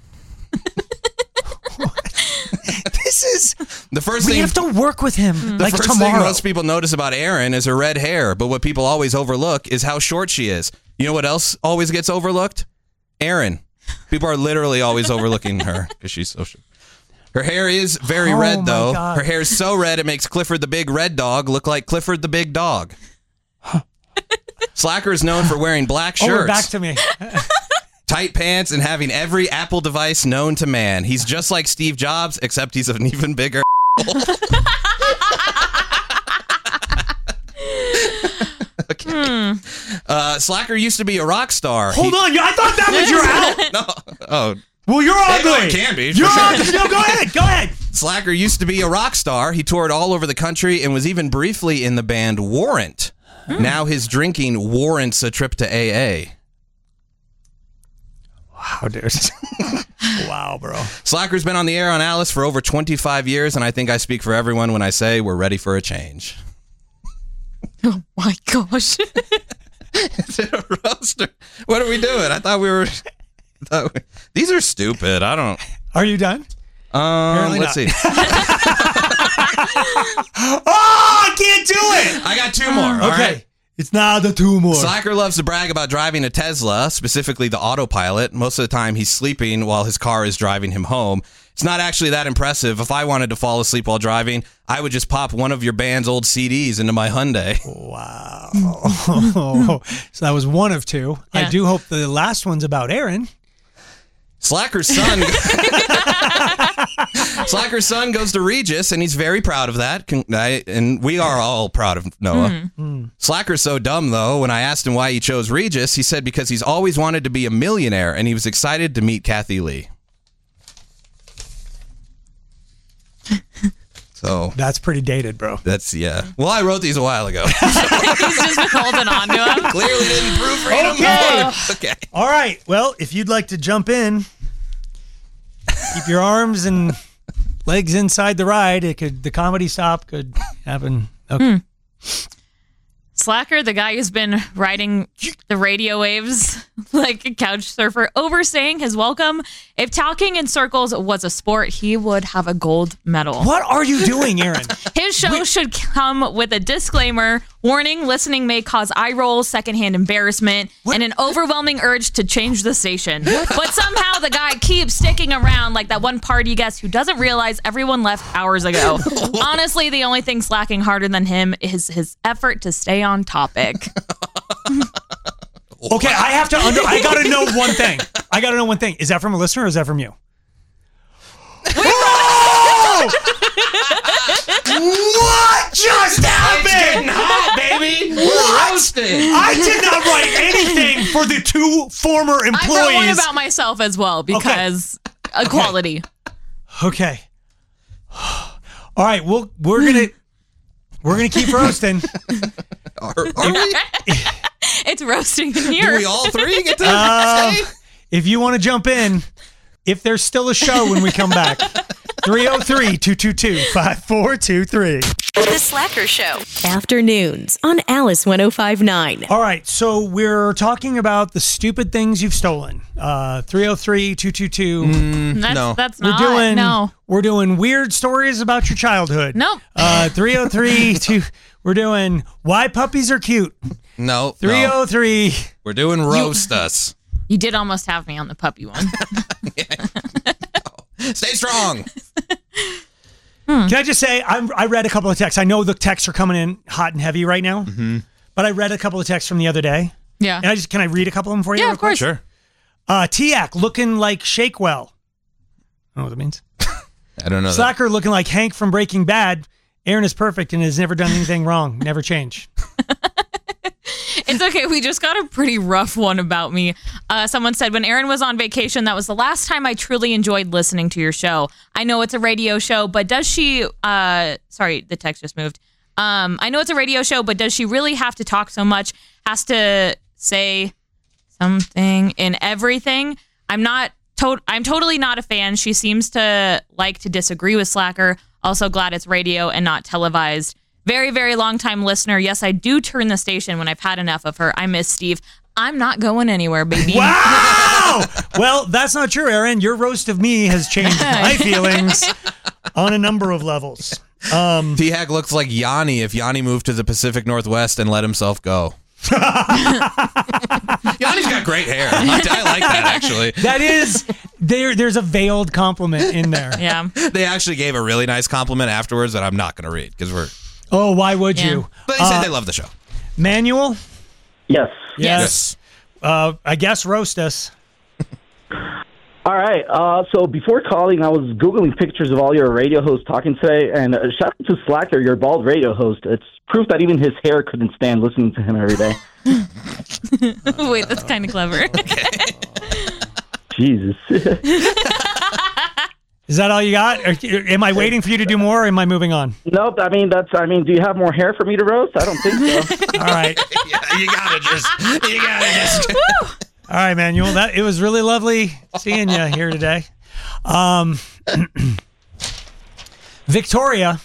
This is the first we thing. have to work with him The like first tomorrow. thing most people notice about Aaron is her red hair, but what people always overlook is how short she is. You know what else always gets overlooked? Aaron. People are literally always overlooking her because she's so short. Her hair is very red, though. God. Her hair is so red it makes Clifford the Big Red Dog look like Clifford the Big Dog. Slacker is known for wearing black shirts. Oh, we're back to me. Tight pants and having every Apple device known to man. He's just like Steve Jobs, except he's an even bigger Okay. Slacker used to be a rock star. Hold on, I thought that was your out. No. Oh. Well, you're ugly. It can be. You're ugly. No, go ahead. Go ahead. Slacker used to be a rock star. He toured all over the country and was even briefly in the band Warrant. Now his drinking warrants a trip to AA. Wow, dude. Wow, bro. Slacker's been on the air on Alice for over 25 years, and I think I speak for everyone when I say we're ready for a change. Oh, my gosh. Is it a roaster? What are we doing? I thought we were... These are stupid. I don't... Are you done? Let's see. I can't do it. I got two more. All Okay. right? It's not the two more. Slacker loves to brag about driving a Tesla, specifically the autopilot. Most of the time, he's sleeping while his car is driving him home. It's not actually that impressive. If I wanted to fall asleep while driving, I would just pop one of your band's old CDs into my Hyundai. Wow. So that was one of two. Yeah. I do hope the last one's about Aaron. Slacker's son goes to Regis, and he's very proud of that. And we are all proud of Noah. Slacker's so dumb, though. When I asked him why he chose Regis, he said because he's always wanted to be a millionaire, and he was excited to meet Kathy Lee. So that's pretty dated, bro. That's, yeah. Well, I wrote these a while ago. He's just been holding on to them. Clearly didn't proofread them. Okay. All right. Well, if you'd like to jump in, keep your arms and legs inside the ride. The comedy stop could happen. Okay. Slacker, the guy who's been riding the radio waves like a couch surfer, overstaying his welcome. If talking in circles was a sport, he would have a gold medal. What are you doing, Aaron? His show should come with a disclaimer. Warning, listening may cause eye rolls, secondhand embarrassment, and an overwhelming urge to change the station. But somehow the guy keeps sticking around like that one party guest who doesn't realize everyone left hours ago. Honestly, the only thing slacking harder than him is his effort to stay on topic. Okay, I gotta know one thing. Is that from a listener or is that from you? What just happened? Hot, baby. We're roasting. I did not write anything for the two former employees. I wrote one about myself as well because equality. Okay. All right. Well, we're gonna keep roasting. Are we? It's roasting in here. Do we all three get to stay? If you want to jump in, if there's still a show when we come back, 303-222-5423. The Slacker Show. Afternoons on Alice 105.9. All right, so we're talking about the stupid things you've stolen. 303-222. That's not. We're doing weird stories about your childhood. Nope. 303 we're doing why puppies are cute. No. 303. We're doing roast us. You did almost have me on the puppy one. Stay strong. Can I just say, I read a couple of texts. I know the texts are coming in hot and heavy right now, but I read a couple of texts from the other day. Yeah. And can I read a couple of them for you? Yeah, of course. Sure. Tiak looking like Shakewell. I don't know what that means. I don't know. Slacker looking like Hank from Breaking Bad. Aaron is perfect and has never done anything wrong. Never change. It's okay. We just got a pretty rough one about me. Someone said, when Aaron was on vacation, that was the last time I truly enjoyed listening to your show. I know it's a radio show, but does she... sorry, the text just moved. I know it's a radio show, but does she really have to talk so much? Has to say something in everything? I'm totally not a fan. She seems to like to disagree with Slacker. Also glad it's radio and not televised. Very, very long time listener. Yes, I do turn the station when I've had enough of her. I miss Steve. I'm not going anywhere, baby. Wow! Well, that's not true, Aaron. Your roast of me has changed my feelings on a number of levels. T-Hack looks like Yanni if Yanni moved to the Pacific Northwest and let himself go. Yanni's got great hair. I like that, actually. That is, there's a veiled compliment in there. Yeah. They actually gave a really nice compliment afterwards that I'm not going to read because we're... Oh, why would you? But they said they love the show. Manuel? Yes. Yes. I guess roast us. All right. So before calling, I was Googling pictures of all your radio hosts talking today, and shout out to Slacker, your bald radio host. It's proof that even his hair couldn't stand listening to him every day. Wait, that's kind of clever. Jesus. Is that all you got? Or, am I waiting for you to do more, or am I moving on? Nope. I mean, do you have more hair for me to roast? I don't think so. All right. Yeah, you gotta just. All right, Manuel. It was really lovely seeing you here today. Victoria.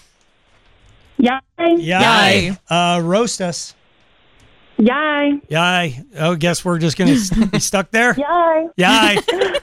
Yay. Roast us. Yay. Yay. Oh, guess we're just going to be stuck there? Yay. Yay.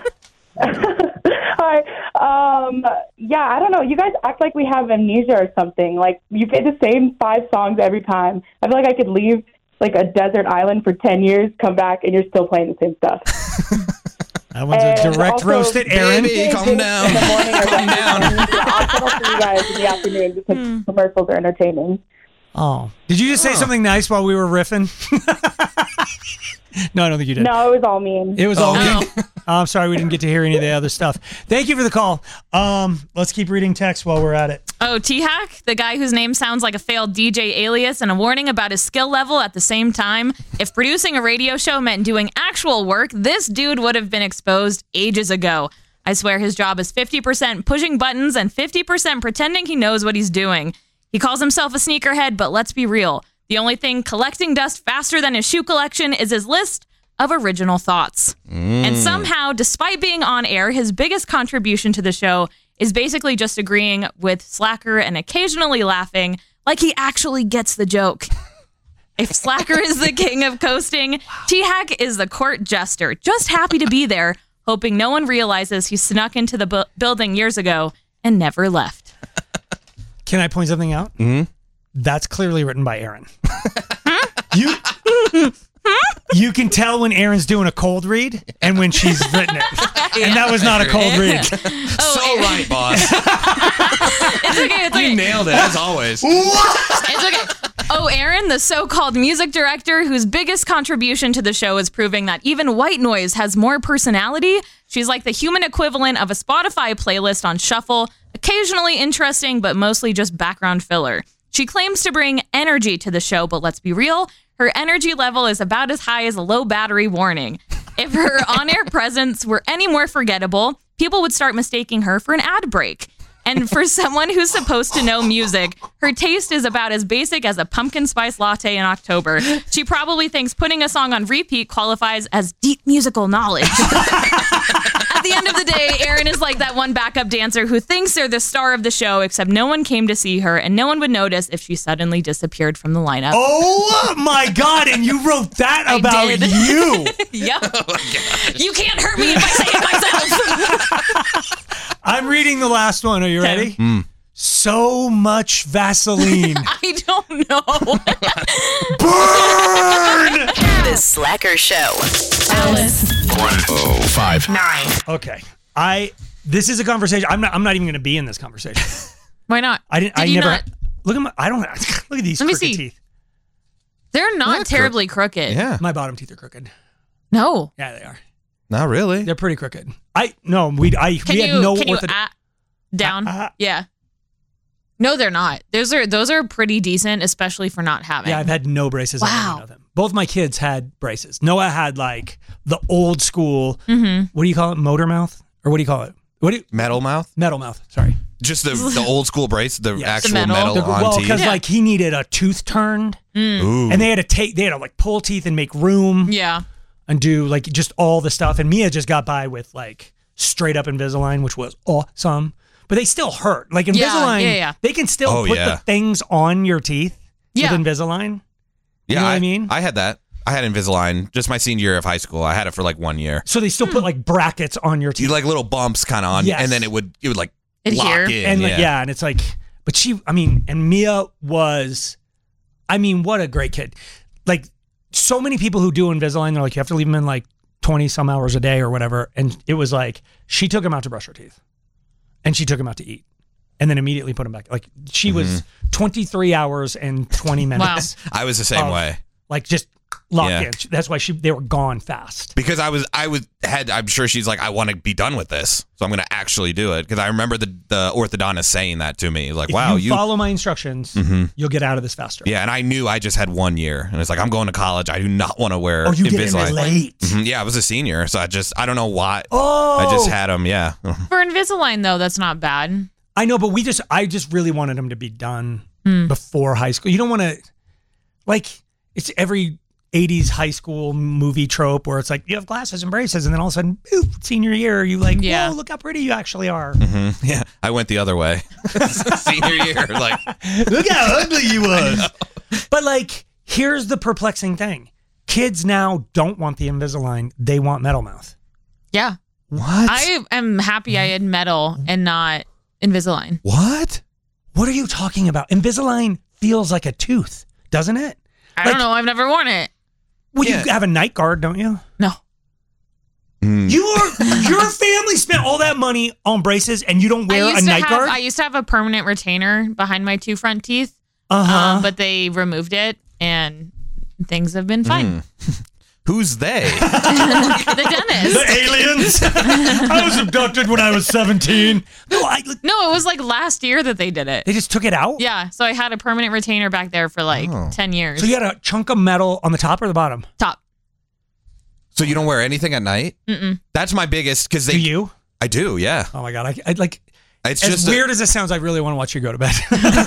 Hi. I don't know. You guys act like we have amnesia or something. Like, you play the same 5 songs every time. I feel like I could leave, like, a desert island for 10 years, come back, and you're still playing the same stuff. That one's a direct roast at Aaron. Baby, calm down. In the morning or calm down. I'll settle for you guys in the afternoon because commercials are entertaining. Oh. Did you just say something nice while we were riffing? No, I don't think you did. No, it was all mean. It was all mean. I'm sorry we didn't get to hear any of the other stuff. Thank you for the call. Let's keep reading text while we're at it. Oh, T-Hack, the guy whose name sounds like a failed DJ alias, and a warning about his skill level at the same time. If producing a radio show meant doing actual work, this dude would have been exposed ages ago. I swear his job is 50% pushing buttons and 50% pretending he knows what he's doing. He calls himself a sneakerhead, but let's be real. The only thing collecting dust faster than his shoe collection is his list of original thoughts. And somehow, despite being on air, his biggest contribution to the show is basically just agreeing with Slacker and occasionally laughing like he actually gets the joke. If Slacker is the king of coasting, T-Hack is the court jester, just happy to be there, hoping no one realizes he snuck into the building years ago and never left. Can I point something out? Mm-hmm. That's clearly written by Aaron. You can tell when Aaron's doing a cold read and when she's written it. And that was not a cold read. Right, boss. It's okay. You nailed it, as always. It's okay. Oh, Aaron, the so-called music director whose biggest contribution to the show is proving that even white noise has more personality. She's like the human equivalent of a Spotify playlist on shuffle, occasionally interesting, but mostly just background filler. She claims to bring energy to the show, but let's be real, her energy level is about as high as a low battery warning. If her on-air presence were any more forgettable, people would start mistaking her for an ad break. And for someone who's supposed to know music, her taste is about as basic as a pumpkin spice latte in October. She probably thinks putting a song on repeat qualifies as deep musical knowledge. At the end of the day, Erin is like that one backup dancer who thinks they're the star of the show, except no one came to see her, and no one would notice if she suddenly disappeared from the lineup. Oh my God, and you wrote that about you. Yep. Oh, you can't hurt me if I say it myself. I'm reading the last one. Are you ready? So much Vaseline. I don't know. Burn! The Slacker Show. Alice. 1059. Okay. This is a conversation. I'm not even going to be in this conversation. Why not? Look at these Let me crooked see. teeth. They're not terribly crooked. Yeah. My bottom teeth are crooked. No. Yeah, they are. Not really. They're pretty crooked. We had no down? Yeah. No, they're not. Those are pretty decent, especially for not having. Yeah, I've had no braces. Wow. I don't know them. Both my kids had braces. Noah had like the old school. What do you call it? Motor mouth, or what do you call it? Metal mouth. Metal mouth. Sorry. Just the old school brace, the actual The metal. on teeth. Because like he needed a tooth turned, Ooh. and they had to like pull teeth and make room. Yeah. And do like just all the stuff. And Mia just got by with like straight up Invisalign, which was awesome. But they still hurt. Like Invisalign, they can still put the things on your teeth with Invisalign. You know what I mean? I had that. I had Invisalign just my senior year of high school. I had it for like 1 year. So they still put like brackets on your teeth. Like little bumps kind of on, and then it would like lock in. And like, and it's like, but and Mia was, what a great kid. Like, so many people who do Invisalign, they're like, you have to leave them in like 20 some hours a day or whatever. And it was like, she took him out to brush her teeth and she took him out to eat and then immediately put him back. Like she was 23 hours and 20 minutes. I was the same way. Like just locked in. That's why they were gone fast. Because I'm sure she's like, I want to be done with this, so I'm going to actually do it. Because I remember the orthodontist saying that to me, like, wow, you follow my instructions, you'll get out of this faster. Yeah, and I knew I just had 1 year, and it's like, I'm going to college. I do not want to wear. Oh, you Invisalign. get in there late. Yeah, I was a senior, so I don't know why. Oh, I just had them. Yeah. For Invisalign though, that's not bad. I know, but I just really wanted them to be done before high school. You don't want to, like, it's every 80s high school movie trope where it's like you have glasses and braces, and then all of a sudden, poof, senior year, you like, whoa, look how pretty you actually are. Mm-hmm. Yeah, I went the other way. Senior year, like, look how ugly you was. But like, here's the perplexing thing: kids now don't want the Invisalign; they want metal mouth. Yeah. What? I am happy I had metal and not Invisalign. What? What are you talking about? Invisalign feels like a tooth, doesn't it? I don't know. I've never worn it. Well, you have a night guard, don't you? No. Your family spent all that money on braces and you don't wear a night guard? I used to have a permanent retainer behind my 2 front teeth, but they removed it and things have been fine. Who's they? The dentist. The aliens. I was abducted when I was 17. No, it was like last year that they did it. They just took it out? Yeah, so I had a permanent retainer back there for like 10 years. So you had a chunk of metal on the top or the bottom? Top. So you don't wear anything at night? Mm-mm. That's my biggest, because Do you? I do, yeah. Oh my God. I like, it's as just weird as it sounds, I really want to watch you go to bed.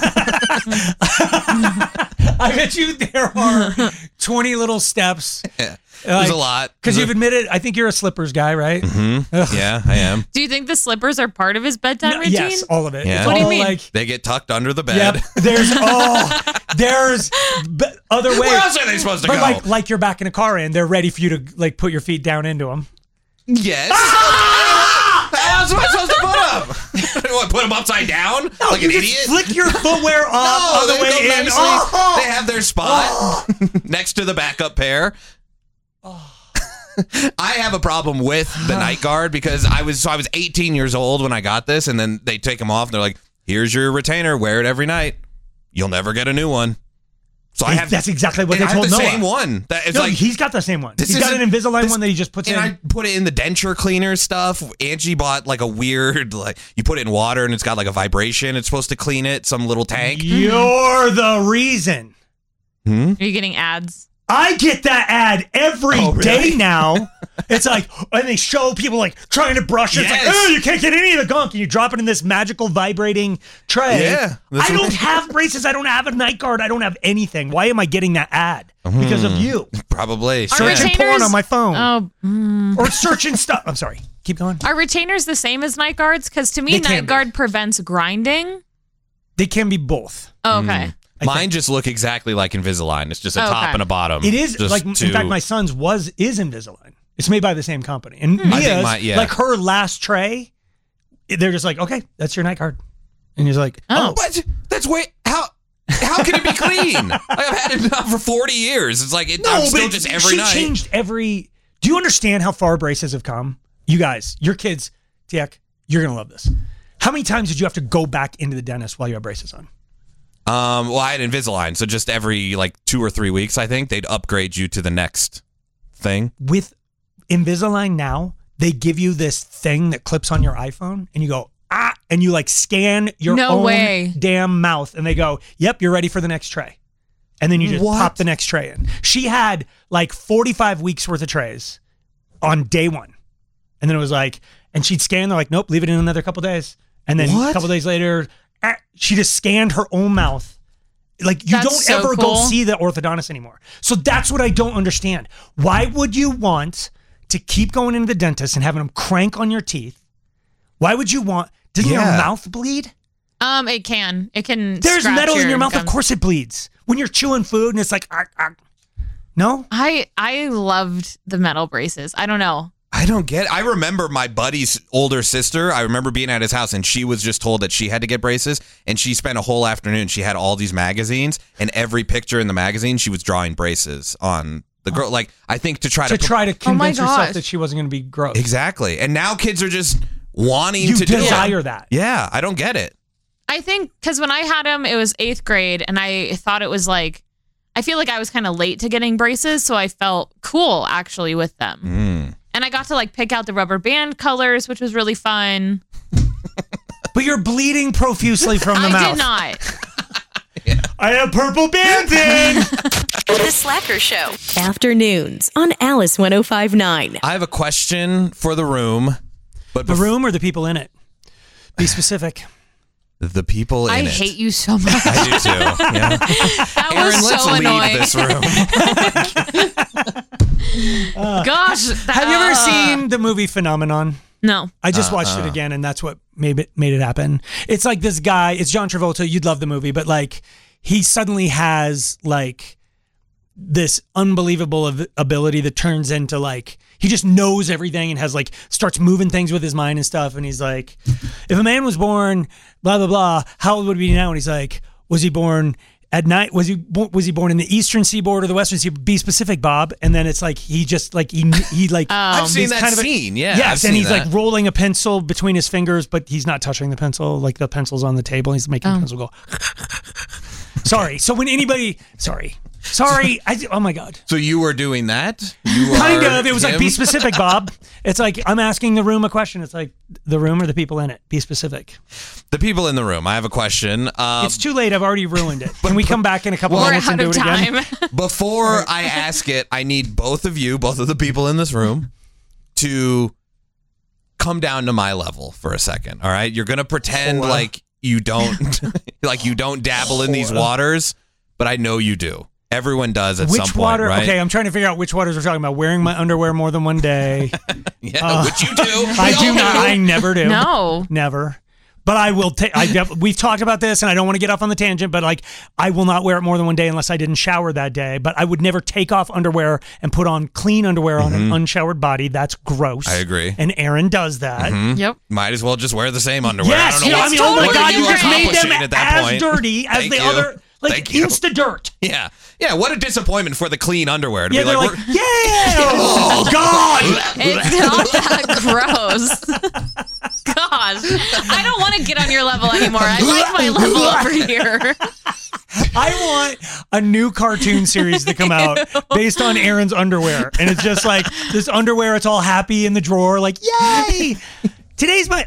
I bet you there are 20 little steps. Yeah. There's a lot. Because you've admitted, I think you're a slippers guy, right? Mm-hmm. Yeah, I am. Do you think the slippers are part of his bedtime routine? Yes, all of it. Yeah. What do you all mean? Like, they get tucked under the bed. yep, there's other ways. Where else are they supposed to but go? like you're back in a car and they're ready for you to like put your feet down into them. Yes. How else am I supposed to put them? What, put them upside down? No, like you an just idiot? flick your footwear off on the way go in. nicely. They have their spot next to the backup pair. I have a problem with the night guard because I was 18 years old when I got this, and then they take them off and they're like, here's your retainer, wear it every night. You'll never get a new one. So that's exactly what they told Noah. I have the Noah. same one. It's like, he's got the same one. He's got an Invisalign one that he just puts in. And I put it in the denture cleaner stuff. Angie bought like a weird, like you put it in water and it's got like a vibration. It's supposed to clean it, some little tank. You're the reason. Are you getting ads? I get that ad every day now. It's like, and they show people like trying to brush it. It's like, oh, you can't get any of the gunk. And you drop it in this magical vibrating tray. Yeah. I don't have braces. I don't have a night guard. I don't have anything. Why am I getting that ad? Because of you. Probably. Searching porn on my phone. Oh. Or searching stuff. I'm sorry. Keep going. Are retainers the same as night guards? Because to me, They can night be. guard prevents grinding. They can be both. Oh, okay. Mine just look exactly like Invisalign. It's just a top and a bottom. It is just like, in fact, my son's is Invisalign. It's made by the same company. And Mia's, like her last tray, they're just like, okay, that's your night guard. And he's like, oh. What? That's how can it be clean? I've had it now for 40 years. It's like, I'm still just every night. She changed do you understand how far braces have come? You guys, your kids, Tiak, you're going to love this. How many times did you have to go back into the dentist while you had braces on? Well, I had Invisalign, so just every like 2 or 3 weeks, I think they'd upgrade you to the next thing. With Invisalign now, they give you this thing that clips on your iPhone, and you go and you like scan your own damn mouth, and they go, "Yep, you're ready for the next tray," and then you just pop the next tray in. She had like 45 weeks worth of trays on day one, and then it was like, and she'd scan. They're like, "Nope, leave it in another couple days," and then a couple days later. She just scanned her own mouth. Like, you don't ever go see the orthodontist anymore. So that's what I don't understand. Why would you want to keep going into the dentist and having them crank on your teeth? Why would you want... Does your mouth bleed? It can. It can. There's metal in your mouth. Of course it bleeds. When you're chewing food and it's like... No? I loved the metal braces. I don't know. I don't get it. I remember my buddy's older sister. I remember being at his house and she was just told that she had to get braces, and she spent a whole afternoon. She had all these magazines, and every picture in the magazine, she was drawing braces on the girl. Like, I think to try to convince herself that she wasn't going to be gross. Exactly. And now kids are just wanting to desire that. Yeah, I don't get it. I think because when I had him, it was 8th grade, and I thought it was like I feel like I was kind of late to getting braces, so I felt cool actually with them. And I got to like pick out the rubber band colors, which was really fun. But you're bleeding profusely from the mouth. I did not. I have purple bands in. The Slacker Show. Afternoons on Alice 105.9. I have a question for the room. But the room or the people in it? Be specific. The people in it. I hate you so much. I do too. Yeah. That Aaron, was let's so leave annoying. this room. Gosh. Have you ever seen the movie Phenomenon? No. I just watched it again, and that's what made it happen. It's like this guy, it's John Travolta, you'd love the movie, but like he suddenly has like this unbelievable ability that turns into like, he just knows everything and has like, starts moving things with his mind and stuff. And he's like, if a man was born, blah, blah, blah, how old would he be now? And he's like, was he born at night? Was he born in the Eastern Seaboard or the Western Seaboard? Be specific, Bob. And then it's like, he just like, he like, I've seen that kind of scene. Yeah. Yes. I've And seen he's that. like rolling a pencil between his fingers, but he's not touching the pencil. Like the pencil's on the table. And he's making the pencil go. Sorry. So when anybody, sorry. Oh my God. So you were doing that? Kind of. It was like, him? be specific, Bob. It's like, I'm asking the room a question. It's like, the room or the people in it? Be specific. The people in the room. I have a question. It's too late. I've already ruined it. Can we come back in a couple minutes and do it again? Before I ask it, I need both of the people in this room, to come down to my level for a second. All right? You're going to pretend like you don't dabble in these waters, but I know you do. Everyone does at some point, water? right? Okay, I'm trying to figure out which waters we're talking about. Wearing my underwear more than one day. Which you do. I do not. I never do. No. Never. But I will take. We've talked about this, and I don't want to get off on the tangent. But like, I will not wear it more than one day unless I didn't shower that day. But I would never take off underwear and put on clean underwear on an unshowered body. That's gross. I agree. And Aaron does that. Yep. Might as well just wear the same underwear. Yes. I don't know I mean, oh my what God, are you just made them accomplishing at that as point? dirty as Thank the you. other. Like Thank you. insta dirt. Yeah. Yeah, what a disappointment for the clean underwear to Yeah, be they're like, like, yeah. Oh God. It's not that gross. Gosh. I don't want to get on your level anymore. I like my level over here. I want a new cartoon series to come out based on Aaron's underwear. And it's just like this underwear, it's all happy in the drawer, like, yay! Today's my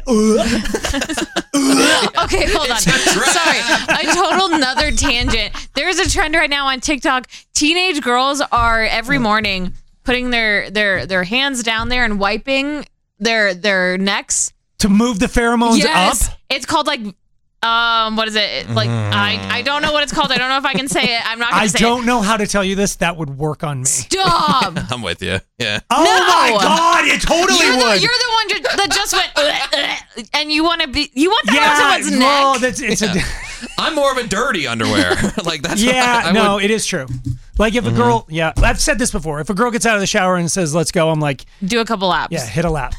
Okay, hold on. Sorry. A total another tangent. There's a trend right now on TikTok. Teenage girls are every morning putting their hands down there and wiping their necks to move the pheromones yes. up. It's called like what is it? Like I don't know what it's called. I don't know if I can say it. I'm not gonna say it. I don't know how to tell you this. That would work on me. Stop. I'm with you. Yeah. Oh my God, it totally would. You're the one that just went and you want that on someone's well, neck. it's a I'm more of a dirty underwear. Like that's yeah, what I would. it is true. Like if a girl, I've said this before. If a girl gets out of the shower and says, "Let's go," I'm like, do a couple laps. Yeah, hit a lap.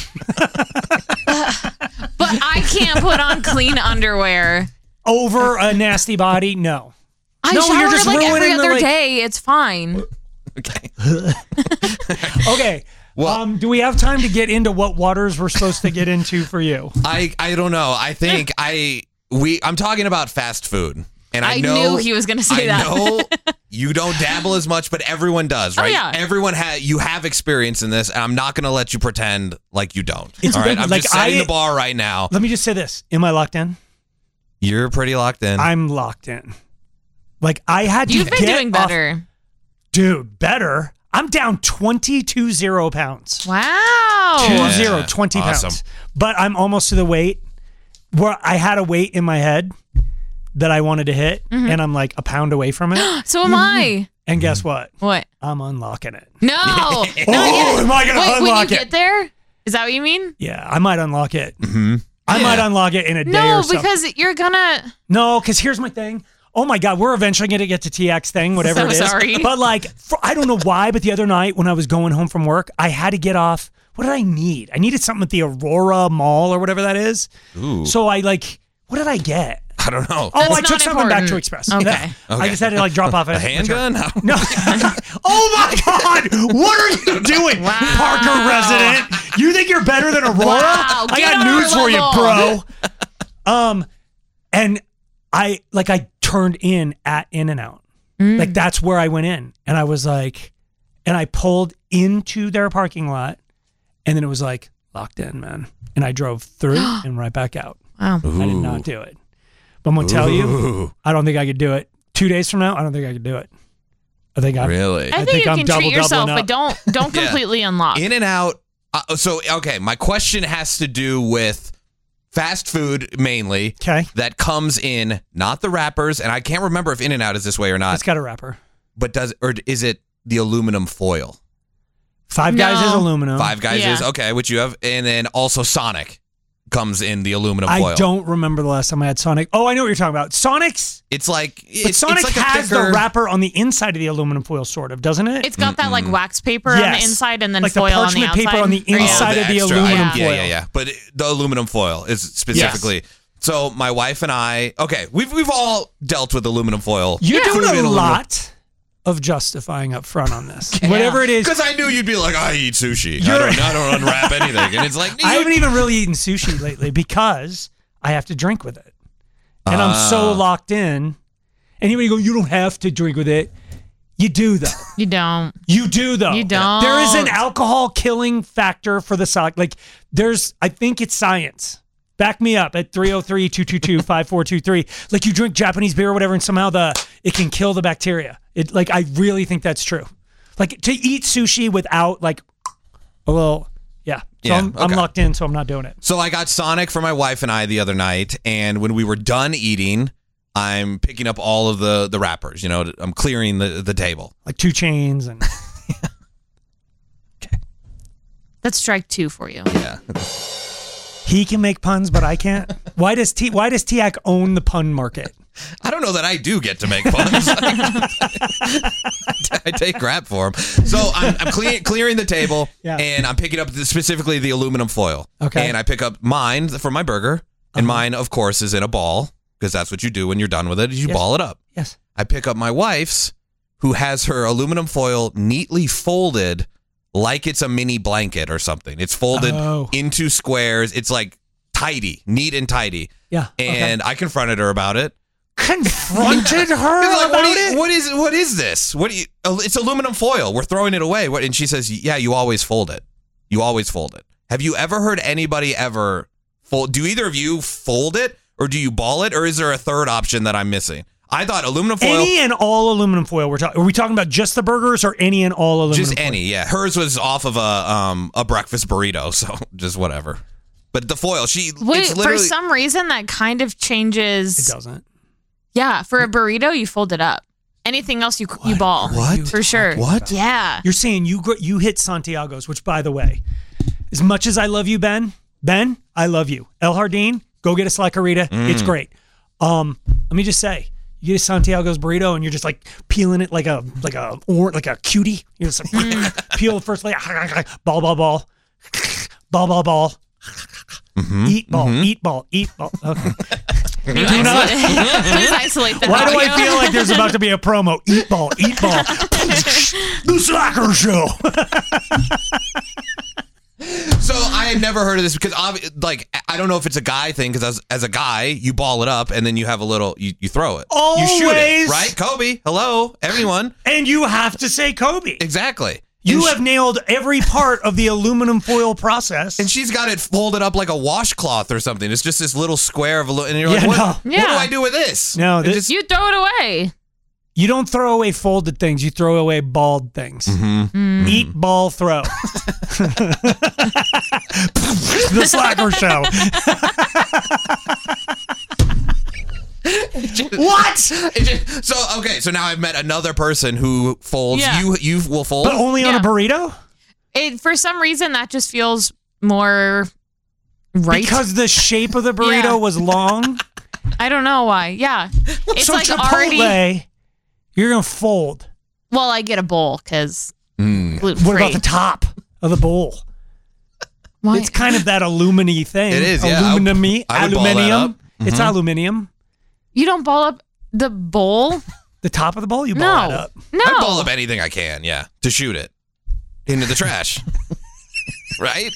But I can't put on clean underwear over a nasty body. No, I shower you're just like every ruining other day. It's fine. Okay. Okay. Well, do we have time to get into what waters we're supposed to get into for you? I don't know. I think I'm talking about fast food. And I know, knew he was going to say that. I know you don't dabble as much, but everyone does, right? Oh, yeah. Everyone you have experience in this, and I'm not going to let you pretend like you don't. It's all right? I'm like just setting the bar right now. Let me just say this. Am I locked in? You're pretty locked in. I'm locked in. Like I had to You've been doing better. Dude, better. I'm down 22 pounds. Wow. 20 Awesome. pounds. But I'm almost to the weight where I had a weight in my head that I wanted to hit, and I'm like a pound away from it. So am I. And guess what? What? I'm unlocking it. No. Am I going to unlock when you it? get there? Is that what you mean? Yeah, I might unlock it. I might unlock it in a day or so. No, because you're gonna... No, because here's my thing. Oh my God, we're eventually going to get to TX thing, whatever So it is. sorry. But like, I don't know why, but the other night when I was going home from work, I had to get off. What did I need? I needed something at the Aurora Mall or whatever that is. Ooh. So I what did I get? I don't know. Oh, That's I took not something back important. to Express. Okay. I just had to drop off a handgun. No. Oh my God! What are you doing, Parker resident? You think you're better than Aurora? Wow, I get got on our news for you, level. bro. And I turned in at In-N-Out. Like that's where I went in, and I was like, and I pulled into their parking lot, and then it was like locked in, man. And I drove through and right back out. Wow. I did not do it. But I'm gonna tell you, I don't think I could do it. 2 days from now, I don't think I could do it. I think I'm really. I think you I'm can treat yourself, doubling but don't completely unlock. In-N-Out. So okay, my question has to do with fast food mainly. Okay. That comes in not the wrappers, and I can't remember if In-N-Out is this way or not. It's got a wrapper. But is it the aluminum foil? Five Guys is aluminum. Five Guys is okay, which you have, and then also Sonic comes in the aluminum foil. I don't remember the last time I had Sonic. Oh, I know what you're talking about. Sonic's. It's like But Sonic it's like has the wrapper on the inside of the aluminum foil, sort of, doesn't it? It's got that like wax paper on the inside and then like foil the on the parchment outside. paper on the inside of the extra. aluminum foil. Yeah. But the aluminum foil is specifically. Yes. So my wife and I, we've all dealt with aluminum foil. You're doing Food in a aluminum. lot of justifying up front on this. Whatever it is. Because I knew you'd be like, I eat sushi. I don't unwrap anything. And it's like, I haven't even really eaten sushi lately because I have to drink with it. And I'm so locked in. And you go, you don't have to drink with it. You do, though. You don't. You do, though. You don't. There is an alcohol killing factor for the sock. Like, I think it's science. Back me up at 303-222-5423. Like, you drink Japanese beer or whatever, and somehow it can kill the bacteria. I really think that's true. Like, to eat sushi without, like, a little, yeah. So I'm locked in, so I'm not doing it. So I got Sonic for my wife and I the other night, and when we were done eating, I'm picking up all of the wrappers. You know, I'm clearing the table. Like 2 Chainz and... That's strike 2 for you. Yeah. He can make puns, but I can't. Why does Tiak own the pun market? I don't know that I do get to make puns. I take crap for them. So I'm clearing the table, and I'm picking up specifically the aluminum foil. Okay. And I pick up mine for my burger, and mine, of course, is in a ball, because that's what you do when you're done with it, is you ball it up. Yes. I pick up my wife's, who has her aluminum foil neatly folded like it's a mini blanket or something. It's folded into squares. It's like tidy, neat and tidy. Yeah. And I confronted her about it. Confronted her like, about it? What is this? It's aluminum foil. We're throwing it away. And she says, yeah, you always fold it. You always fold it. Have you ever heard anybody ever fold? Do either of you fold it, or do you ball it, or is there a third option that I'm missing? I thought aluminum foil. Any and all aluminum foil. Are we talking about just the burgers or any and all aluminum Just foil? any, yeah. Hers was off of a breakfast burrito, so just whatever. But the foil, for some reason that kind of changes. It doesn't. Yeah, for a burrito, you fold it up. Anything else, you ball. What? For sure. What? Yeah. You're saying you hit Santiago's, which, by the way, as much as I love you, Ben, I love you. El Jardín, go get a Slacarita. It's great. Let me just say, you get a Santiago's burrito and you're just like peeling it like a cutie. You're just like peel the first layer, ball. Mm-hmm. Eat ball. Okay. Please isolate the Why do audio. I feel like there's about to be a promo? Eat ball. The Slacker Show. So I had never heard of this because, I don't know if it's a guy thing, because as a guy, you ball it up and then you have a little, you throw it. Always. You shoot it, right? Kobe, hello, everyone. And you have to say Kobe. Exactly. You have nailed every part of the aluminum foil process. And she's got it folded up like a washcloth or something. It's just this little square of and you're like, what do I do with this? No, you throw it away. You don't throw away folded things. You throw away balled things. Mm-hmm. Eat, ball, throw. The Slacker Show. What? So now I've met another person who folds. Yeah. You will fold, but only on a burrito. For some reason, that just feels more right. Because the shape of the burrito was long. I don't know why. Yeah, it's so like Chipotle, already. You're gonna fold. Well, I get a bowl because What about the top of the bowl? Why? It's kind of that aluminy thing. It is, yeah. Aluminium. I would ball that up. It's Mhm. aluminium. You don't ball up the bowl? The top of the bowl? You ball that up. No. I ball up anything I can, yeah, to shoot it into the trash. Right?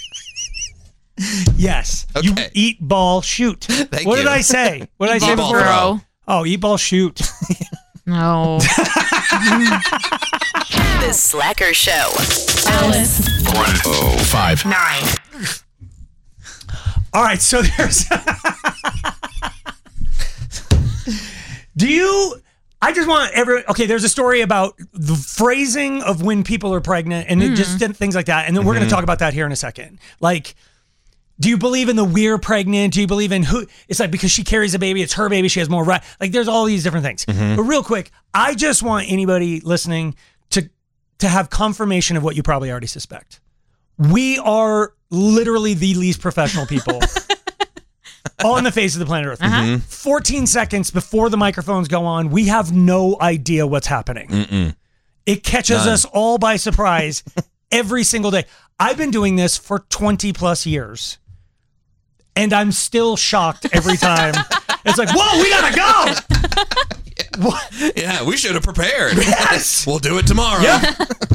Yes. Okay. You eat, ball, shoot. Thank What you. did I say? What did I Eat say ball, before? throw. Oh, eat, ball, shoot. No. The Slacker Show. Alice. 105.9. All right, so there's... I just want okay, there's a story about the phrasing of when people are pregnant and just things like that. And then we're going to talk about that here in a second. Like, do you believe in the we're pregnant? Do you believe in who? It's like because she carries a baby, it's her baby, she has more right. Like, there's all these different things. But real quick, I just want anybody listening to have confirmation of what you probably already suspect. We are literally the least professional people on the face of the planet Earth. 14 seconds before the microphones go on, we have no idea what's happening. It catches us all by surprise every single day. I've been doing this for 20 plus years, and I'm still shocked every time. It's like, whoa, we gotta go. Yeah, we should have prepared. Yes. We'll do it tomorrow. Yeah.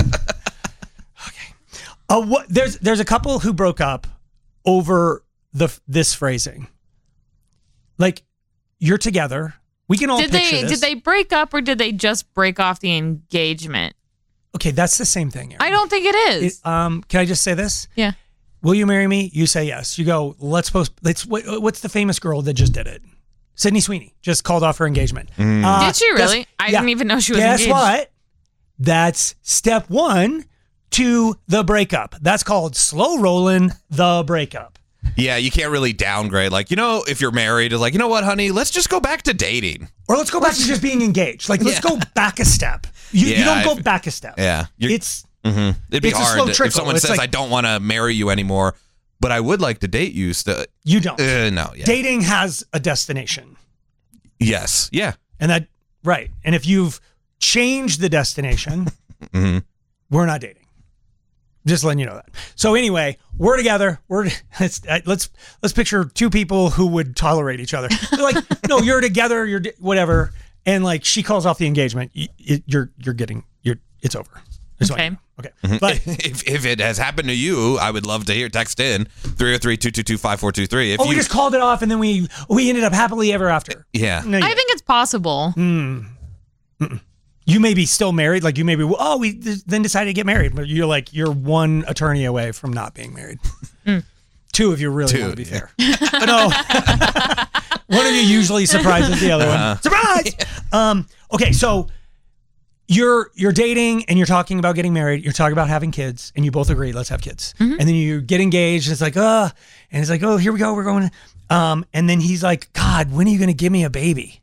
There's a couple who broke up over this phrasing. Like, you're together. We can all picture this. Did they break up or did they just break off the engagement? Okay, that's the same thing, Erin. I don't think it is. Can I just say this? Yeah. Will you marry me? You say yes. You go, let's what's the famous girl that just did it? Sydney Sweeney just called off her engagement. Did she really? I didn't even know she was engaged. Guess what? That's step 1 to the breakup. That's called slow rolling the breakup. Yeah, you can't really downgrade. Like, if you're married, it's like, you know what, honey, let's just go back to dating. Or let's go back to just being engaged. Like, let's go back a step. You don't go back a step. Yeah. It's It'd be it's a hard slow trickle. if someone It's says, like, I don't want to marry you anymore, but I would like to date you. You don't. No. Yeah. Dating has a destination. Yes. Yeah. And that, right. And if you've changed the destination, we're not dating. Just letting you know that. So anyway, we're together. Let's picture two people who would tolerate each other. They're like, no, you're together. You're whatever. And like, she calls off the engagement. It's over. Okay. Okay. But if it has happened to you, I would love to hear. Text in 303-222-5423. We just called it off and then we ended up happily ever after. Yeah. I think it's possible. You may be still married. Like, you may be, we then decided to get married. But you're one attorney away from not being married. 2 if you really want to be fair. No. One of you usually surprises the other one. Surprise! Okay, so you're dating and you're talking about getting married. You're talking about having kids, and you both agree, let's have kids. And then you get engaged, and it's like, and it's like, oh, here we go, we're going. And then he's like, God, when are you going to give me a baby?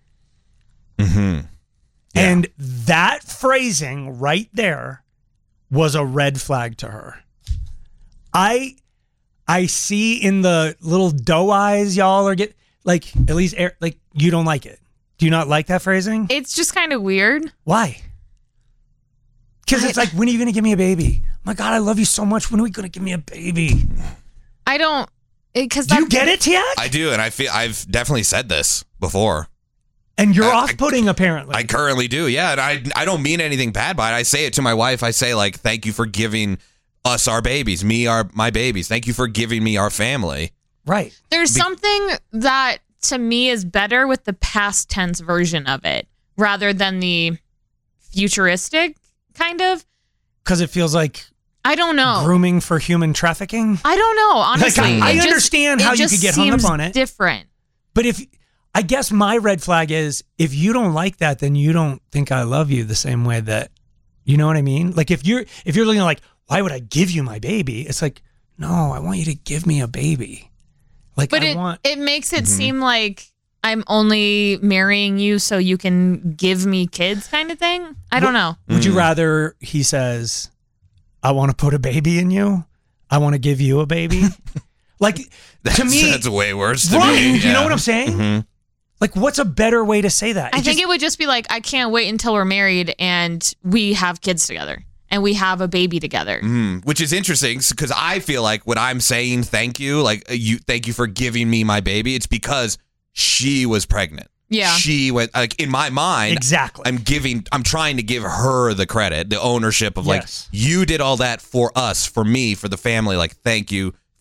And that phrasing right there was a red flag to her. I see in the little doe eyes y'all are like, at least like, you don't like it. Do you not like that phrasing? It's just kind of weird. Why? Because it's like, when are you going to give me a baby? My God, I love you so much. When are we going to give me a baby? I don't. Do you get it, Tiak? I do, and I've definitely said this before. And you're off-putting, apparently. I currently do, yeah. And I don't mean anything bad by it. I say it to my wife. I say, like, thank you for giving us our babies, my babies. Thank you for giving me our family. Right. There's something that, to me, is better with the past tense version of it, rather than the futuristic kind of. Because it feels like, I don't know, grooming for human trafficking? I don't know, honestly. Like, I understand how you could get hung up on it. Different. But I guess my red flag is, if you don't like that, then you don't think I love you the same way that, you know what I mean? Like, if you're looking like, why would I give you my baby? It's like, no, I want you to give me a baby. Like, but it makes it seem like I'm only marrying you so you can give me kids, kind of thing. I don't know. Would you rather he says, I want to put a baby in you? I want to give you a baby? Like, to me, that's way worse to right, me. You know what I'm saying? Like, what's a better way to say that? I think it would just be like, I can't wait until we're married and we have kids together and we have a baby together. Which is interesting, because I feel like when I'm saying thank you, like, thank you for giving me my baby, it's because she was pregnant. Yeah. She went, like, in my mind, exactly. I'm trying to give her the credit, the ownership of, like, you did all that for us, for me, for the family. Like, thank you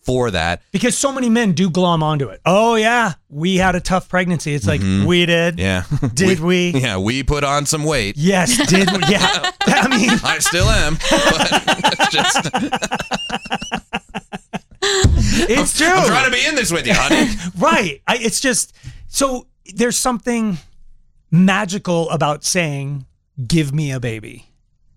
for that. Because so many men do glom onto it. Oh, yeah, we had a tough pregnancy. It's like, we did. Yeah. Did we? Yeah, we put on some weight. Yes, did we? Yeah. I mean, I still am. But it's just... It's true. I'm trying to be in this with you, honey. Right. It's just, so there's something magical about saying, give me a baby.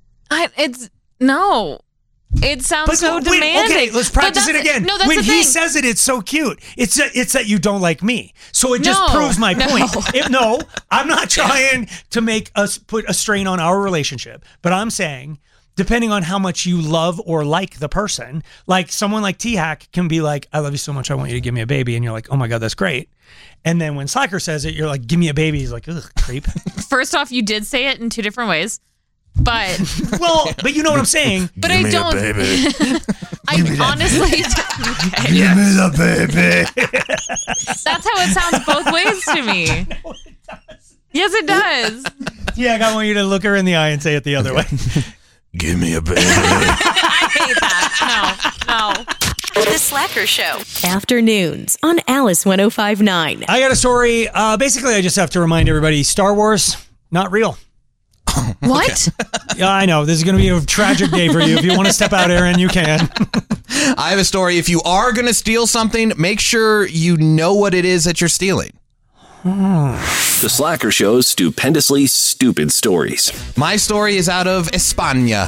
No. It sounds so demanding. Okay, let's practice it again. No, that's when the he thing. says it, it's so cute. It's that you don't like me. So it just proves my point. No, I'm not trying to make us put a strain on our relationship, but I'm saying, depending on how much you love or like the person, like someone like T-Hack can be like, I love you so much, I want you to give me a baby. And you're like, oh my God, that's great. And then when Slacker says it, you're like, give me a baby. He's like, ugh, creep. First off, you did say it in two different ways. But but you know what I'm saying. But I don't. I honestly. Okay. Give me the baby. That's how it sounds both ways to me. No, it does. Yes, it does. Yeah, I want you to look her in the eye and say it the other way. Give me a baby. I hate that. No. The Slacker Show. Afternoons on Alice 105.9. I got a story. Basically, I just have to remind everybody, Star Wars, not real. What? Yeah, I know. This is going to be a tragic day for you. If you want to step out, Aaron, you can. I have a story. If you are going to steal something, make sure you know what it is that you're stealing. The Slacker Show's stupendously stupid stories. My story is out of España.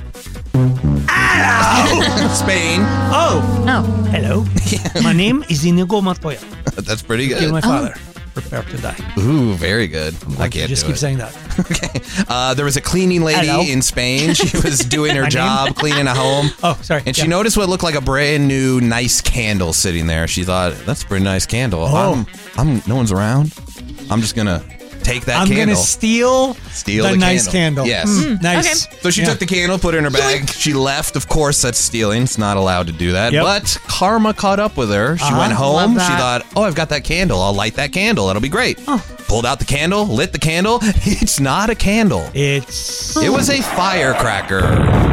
Spain. Oh. Hello. My name is Inigo Montoya. That's pretty good. Kill my father. Prepare to die. Ooh, very good. I can't just do keep it. saying that. Okay. There was a cleaning lady in Spain. She was doing her job, cleaning a home. Oh, sorry. And she noticed what looked like a brand new, nice candle sitting there. She thought, that's a pretty nice candle. Oh. No one's around. I'm just going to take that candle. I'm going to steal the nice candle. Yes. Nice. Okay. So she took the candle, put it in her bag. She left. Of course, that's stealing. It's not allowed to do that. Yep. But karma caught up with her. She went home. She thought, I've got that candle. I'll light that candle. That'll be great. Pulled out the candle, lit the candle. It's not a candle. It was a firecracker.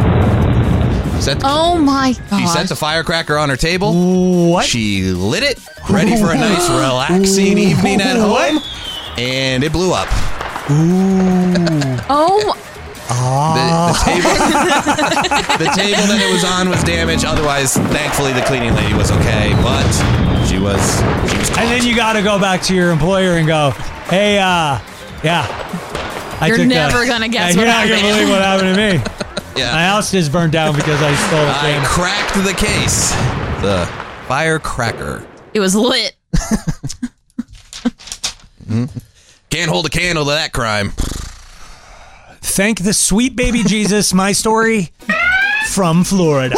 Oh my God. She set the firecracker on her table. What? She lit it, ready for a nice, relaxing evening at home. And it blew up. Oh. The table that it was on was damaged. Otherwise, thankfully, the cleaning lady was okay. But she was caught. And then you got to go back to your employer and go, hey, You're never going to guess what happened. You're not going to believe what happened to me. Yeah. My house just burned down because I stole the I cracked the case. The firecracker. It was lit. Can't hold a candle to that crime. Thank the sweet baby Jesus. My story from Florida.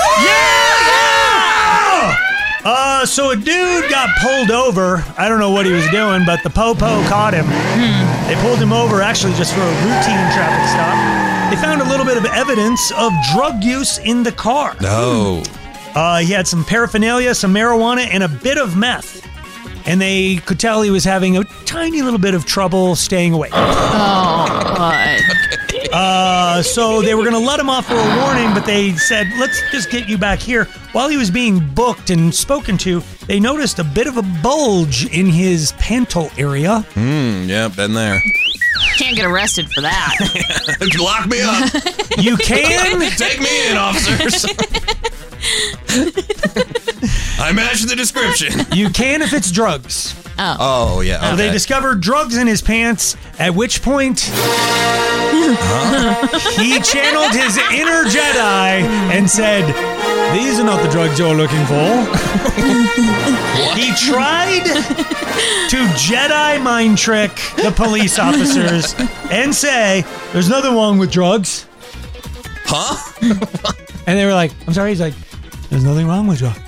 So a dude got pulled over. I don't know what he was doing, but the po-po caught him. They pulled him over actually just for a routine traffic stop. They found a little bit of evidence of drug use in the car. No. He had some paraphernalia, some marijuana, and a bit of meth. And they could tell he was having a tiny little bit of trouble staying awake. Oh, God. So they were going to let him off for a warning, but they said, let's just get you back here. While he was being booked and spoken to, they noticed a bit of a bulge in his panto area. Yeah, been there. Can't get arrested for that. Lock me up. You can? Take me in, officers. I match the description. You can if it's drugs. Oh, yeah. Okay. So they discovered drugs in his pants, at which point he channeled his inner Jedi and said, these are not the drugs you're looking for. He tried to Jedi mind trick the police officers and say, there's nothing wrong with drugs. Huh? And they were like, I'm sorry. He's like, there's nothing wrong with drugs.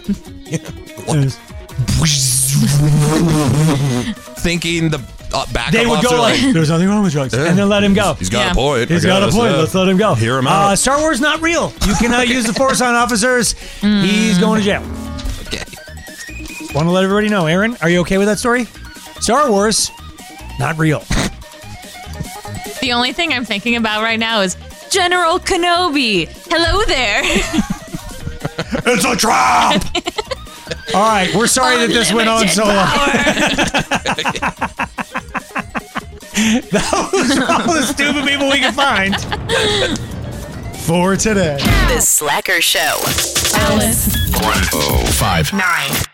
Thinking the backup they would officer go like, there's nothing wrong with drugs. And then let him go. He's got a point. He's got a point. Let's let him go. Hear him out. Star Wars not real. You cannot use the Force on officers. He's going to jail. Okay. Want to let everybody know. Aaron, are you okay with that story? Star Wars, not real. The only thing I'm thinking about right now is General Kenobi. Hello there. It's a trap. All right, we're sorry that this went on so long. That was all the stupid people we could find for today. The Slacker Show. Alice. 105.9.